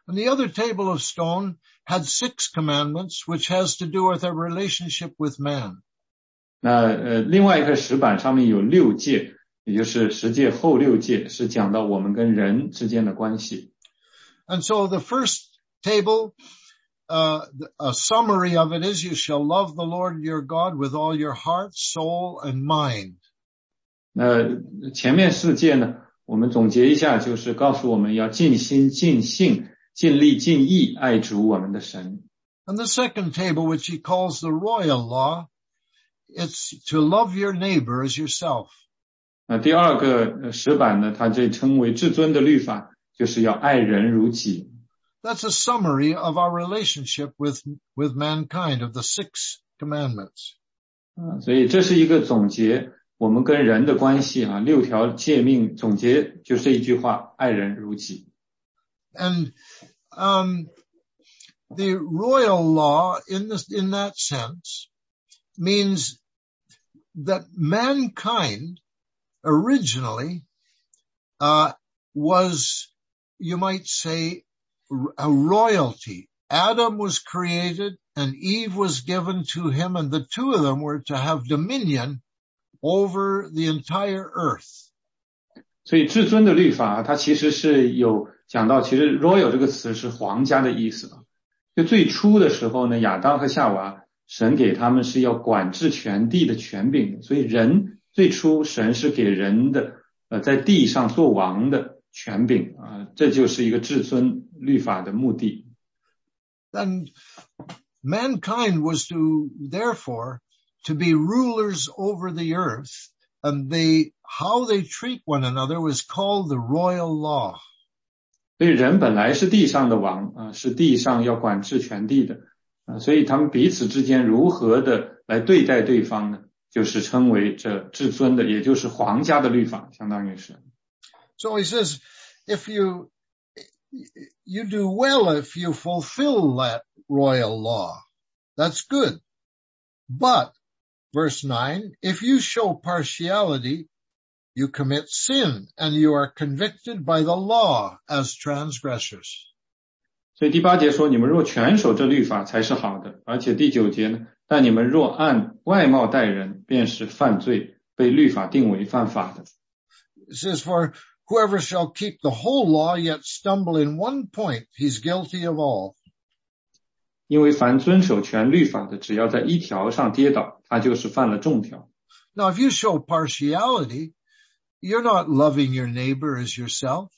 And the other table of stone had 6 commandments, which has to do with our relationship with man. 那另外一块石板上面有6诫，也就是10诫后6诫，是讲到我们跟人之间的关系。 And so the first table, a summary of it is, you shall love the Lord your God with all your heart, soul, and mind. 前面4诫呢，我们总结一下，就是告诉我们要尽心、尽性、尽力、尽意爱主我们的神。 And the second table, which he calls the royal law, it's to love your neighbor as yourself. 第二个石板呢，它这称为至尊的律法，就是要爱人如己。 That's a summary of our relationship with mankind, of the 6 commandments. 所以这是一个总结我们跟人的关系啊，6条诫命总结就是这一句话，爱人如己。 And the royal law in that sense means that mankind originally was, you might say, a royalty. Adam was created and Eve was given to him, and the two of them were to have dominion over the entire earth. 所以至尊的律法它其实是有讲到，其实 royal 这个词是皇家的意思。就最初的时候呢，亚当和夏娃，神给他们是要管制全地的权柄的，所以人最初神是给人的在地上做王的权柄啊，这就是一个至尊律法的目的。 And mankind was therefore to be rulers over the earth, and how they treat one another was called the royal law. 所以人本来是地上的王啊，是地上要管制全地的啊，所以他们彼此之间如何的来对待对方呢？就是称为这至尊的，也就是皇家的律法，相当于是。 So he says, if you do well if you fulfill that royal law. That's good. But, verse 9, if you show partiality, you commit sin, and you are convicted by the law as transgressors. 所以第8节说，你们若全守这律法才是好的，而且第9节呢，但你们若按外貌待人，便是犯罪，被律法定为犯法的。 It says, for whoever shall keep the whole law yet stumble in one point, he's guilty of all. 因为凡遵守全律法的，只要在一条上跌倒，他就是犯了众条。 Now, if you show partiality, you're not loving your neighbor as yourself.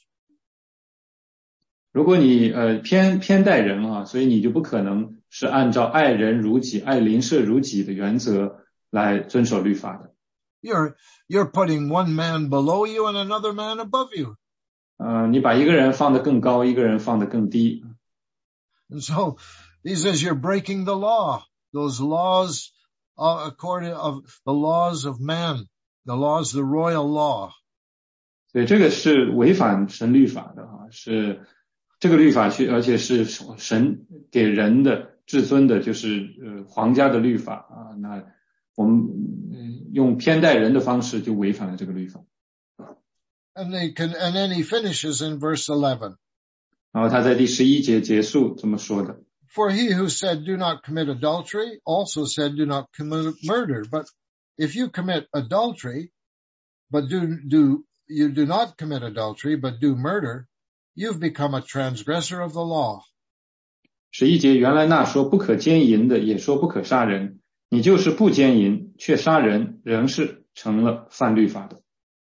如果你偏待人啊，所以你就不可能是按照爱人如己、爱邻舍如己的原则来遵守律法的。 You're putting one man below you and another man above you. 你把一个人放得更高，一个人放得更低。 And so he says you're breaking the law. Those laws according of the laws of man, the laws, the royal law. 所以这个是违反神律法的啊，是这个律法而且是神给人的至尊的，就是皇家的律法啊。那我们用偏待人的方式就违反了这个律法。 And then he finishes in verse 11. 然后他在第11节结束这么说的。 For he who said, do not commit adultery, also said, do not commit murder. But if you commit adultery, but you do not commit adultery, but do murder, you've become a transgressor of the law. 11节，原来那说不可奸淫的，也说不可杀人，你就是不奸淫，却杀人，仍是成了犯律法的。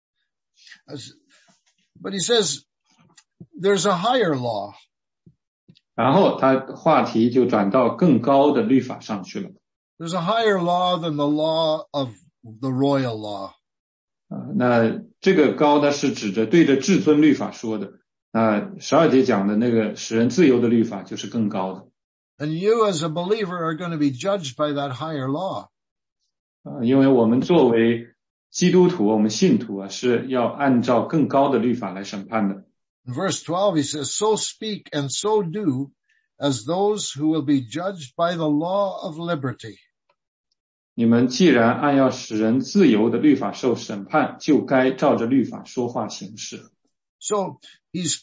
But he says, there's a higher law. 然后他话题就转到更高的律法上去了。 There's a higher law than the law of the royal law. 那这个高呢是指着对着至尊律法说的。那12节讲的那个使人自由的律法就是更高的。 And you as a believer are going to be judged by that higher law. 因为我们作为基督徒，我们信徒啊，是要按照更高的律法来审判的。 In verse 12 he says, so speak and so do as those who will be judged by the law of liberty. 你们既然按要使人自由的律法受审判，就该照着律法说话行事。 So he's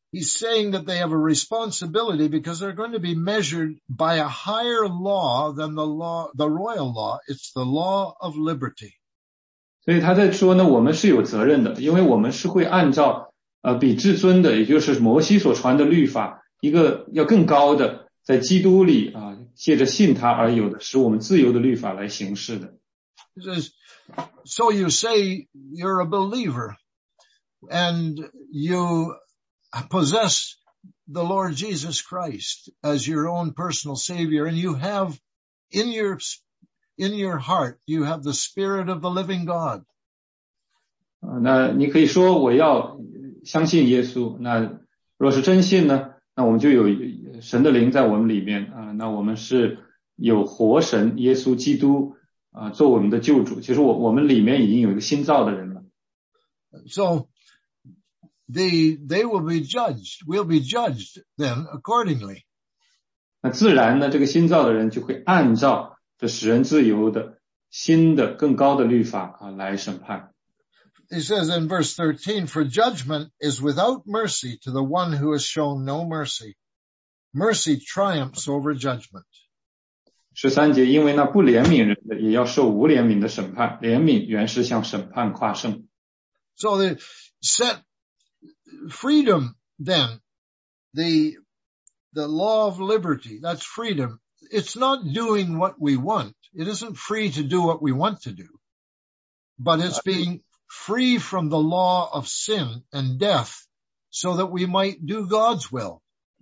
He's saying that they have a responsibility because they're going to be measured by a higher law than the royal law. It's the law of liberty. 所以他在说呢，我们是有责任的，因为我们是会按照比至尊的，也就是摩西所传的律法，一个要更高的，在基督里借着信他而有的使我们自由的律法来行事的。 So you say you're a believer and you possess the Lord Jesus Christ as your own personal Savior, and you have in your heart, you have the Spirit of the living God. 那你可以说我要相信耶稣，那若是真信呢，那我们就有神的灵在我们里面那我们是有活神耶稣基督做我们的救主。其实我们里面已经有一个新造的人了。 So they will be judged. We'll be judged then accordingly. 那自然呢，这个新造的人就会按照这使人自由的新的更高的律法来审判。 He says in verse 13, "For judgment is without mercy to the one who has shown no mercy. Mercy triumphs over judgment." 13节，因为那不怜悯人的也要受无怜悯的审判，怜悯原是向审判跨胜。 So they set freedom then, the law of liberty, that's freedom. It's not doing what we want. It isn't free to do what we want to do, but it's being free from the law of sin and death so that we might do God's will.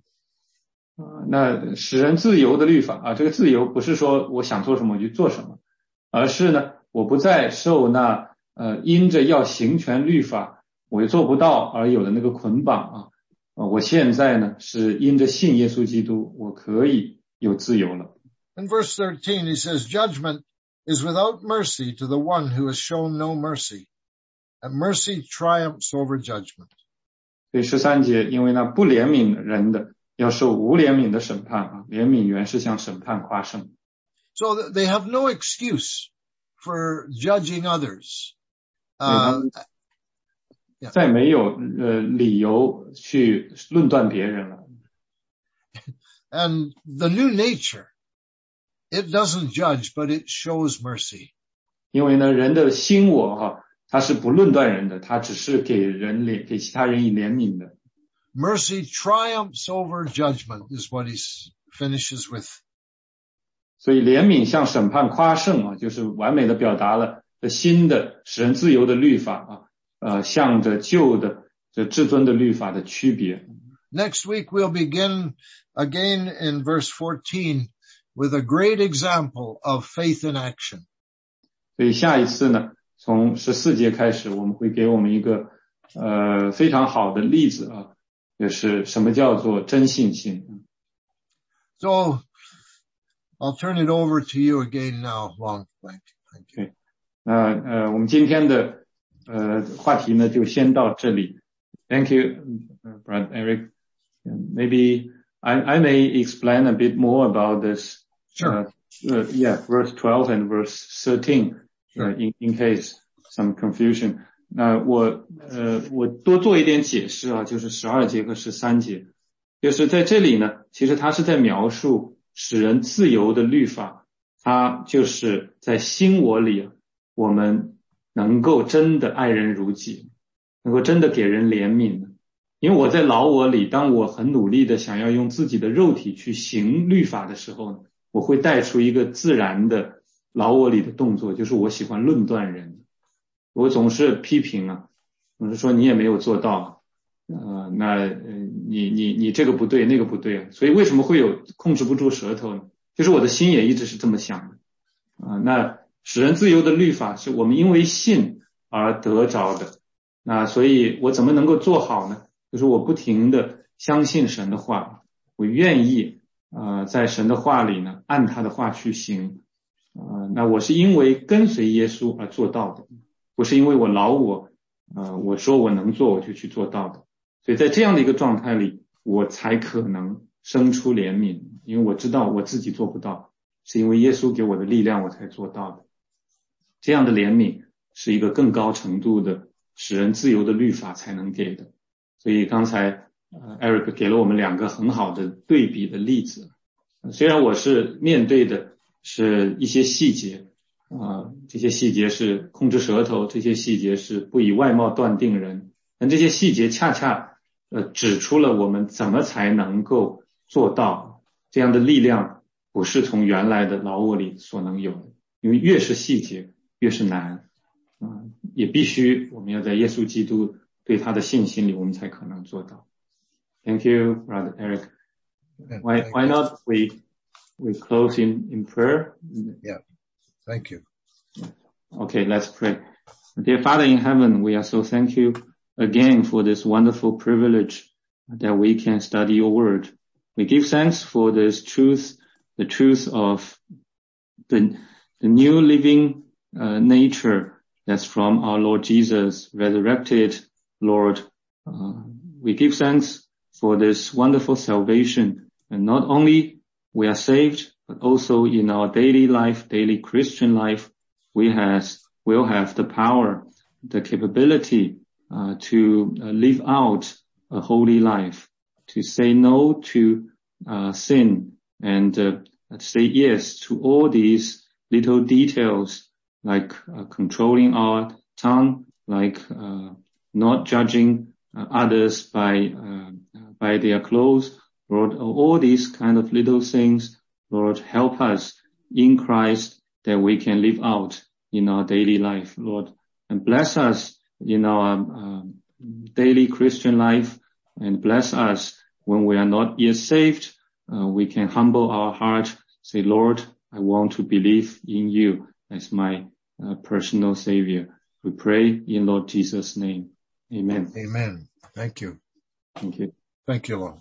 那使人自由的律法这个自由不是说我想做什么我就做什么，而是呢我不再受那因着要行权律法我又做不到而有的那个捆绑我现在呢是因着信耶稣基督，我可以有自由了。 In verse 13 he says, "Judgment is without mercy to the one who has shown no mercy, and mercy triumphs over judgment." 所以13节，因为那不怜悯人的要受无怜悯的审判怜悯原是向审判跨胜。 So they have no excuse for judging others. 再没有理由去论断别人了。 And the new nature, it doesn't judge, but it shows mercy. 因为呢人的新我他是不论断人的，他只是给其他人以怜悯的。 Mercy triumphs over judgment is what he finishes with. 所以怜悯向审判夸胜就是完美的表达了新的使人自由的律法向着旧的这至尊的律法的区别。 Next week we'll begin again in verse 14 with a great example of faith in action. 所以下一次呢，从14节开始，我们会给我们一个非常好的例子就是什么叫做真信心。 So I'll turn it over to you again now, Long. Thank you. 那我们今天的话题呢就先到这里。 Thank you, Brother Eric. Maybe I may explain a bit more about this. Sure. Verse 12 and verse 13. Sure. In case some confusion. 那我多做一点解释就是12节和13节。就是在这里呢，其实他是在描述使人自由的律法，它就是在新我里我们能够真的爱人如己，能够真的给人怜悯。因为我在老我里，当我很努力的想要用自己的肉体去行律法的时候呢，我会带出一个自然的老我里的动作，就是我喜欢论断人，我总是批评总是说你也没有做到那你这个不对那个不对所以为什么会有控制不住舌头呢？就是我的心也一直是这么想的那使人自由的律法是我们因为信而得着的，那所以我怎么能够做好呢？就是我不停的相信神的话，我愿意在神的话里呢按他的话去行那我是因为跟随耶稣而做到的，不是因为我老我我说我能做我就去做到的。所以在这样的一个状态里，我才可能生出怜悯，因为我知道我自己做不到，是因为耶稣给我的力量我才做到的。这样的怜悯是一个更高程度的使人自由的律法才能给的。所以刚才 Eric 给了我们2个很好的对比的例子。虽然我是面对的是一些细节，这些细节是控制舌头，这些细节是不以外貌断定人，但这些细节恰恰指出了我们怎么才能够做到这样的力量，不是从原来的老我里所能有的，因为越是细节越是难，也必须我们要在耶稣基督对他的信心里，我们才可能做到。Thank you, Brother Eric. Why not we close in prayer? Yeah. Thank you. Okay, let's pray. Dear Father in heaven, we are so thank you again for this wonderful privilege that we can study your word. We give thanks for this truth, the truth of the new living nature that's from our Lord Jesus, resurrected Lord. We give thanks for this wonderful salvation. And not only we are saved, but also in our daily life, daily Christian life, will have the power, the capability to live out a holy life, to say no to sin and say yes to all these little details like controlling our tongue, like not judging others by their clothes. Lord, all these kind of little things, Lord, help us in Christ that we can live out in our daily life, Lord, and bless us in our daily Christian life, and bless us when we are not yet saved. We can humble our heart, say, Lord, I want to believe in you as my personal Savior. We pray in Lord Jesus' name. Amen. Amen. Thank you. Thank you. Thank you, Lord.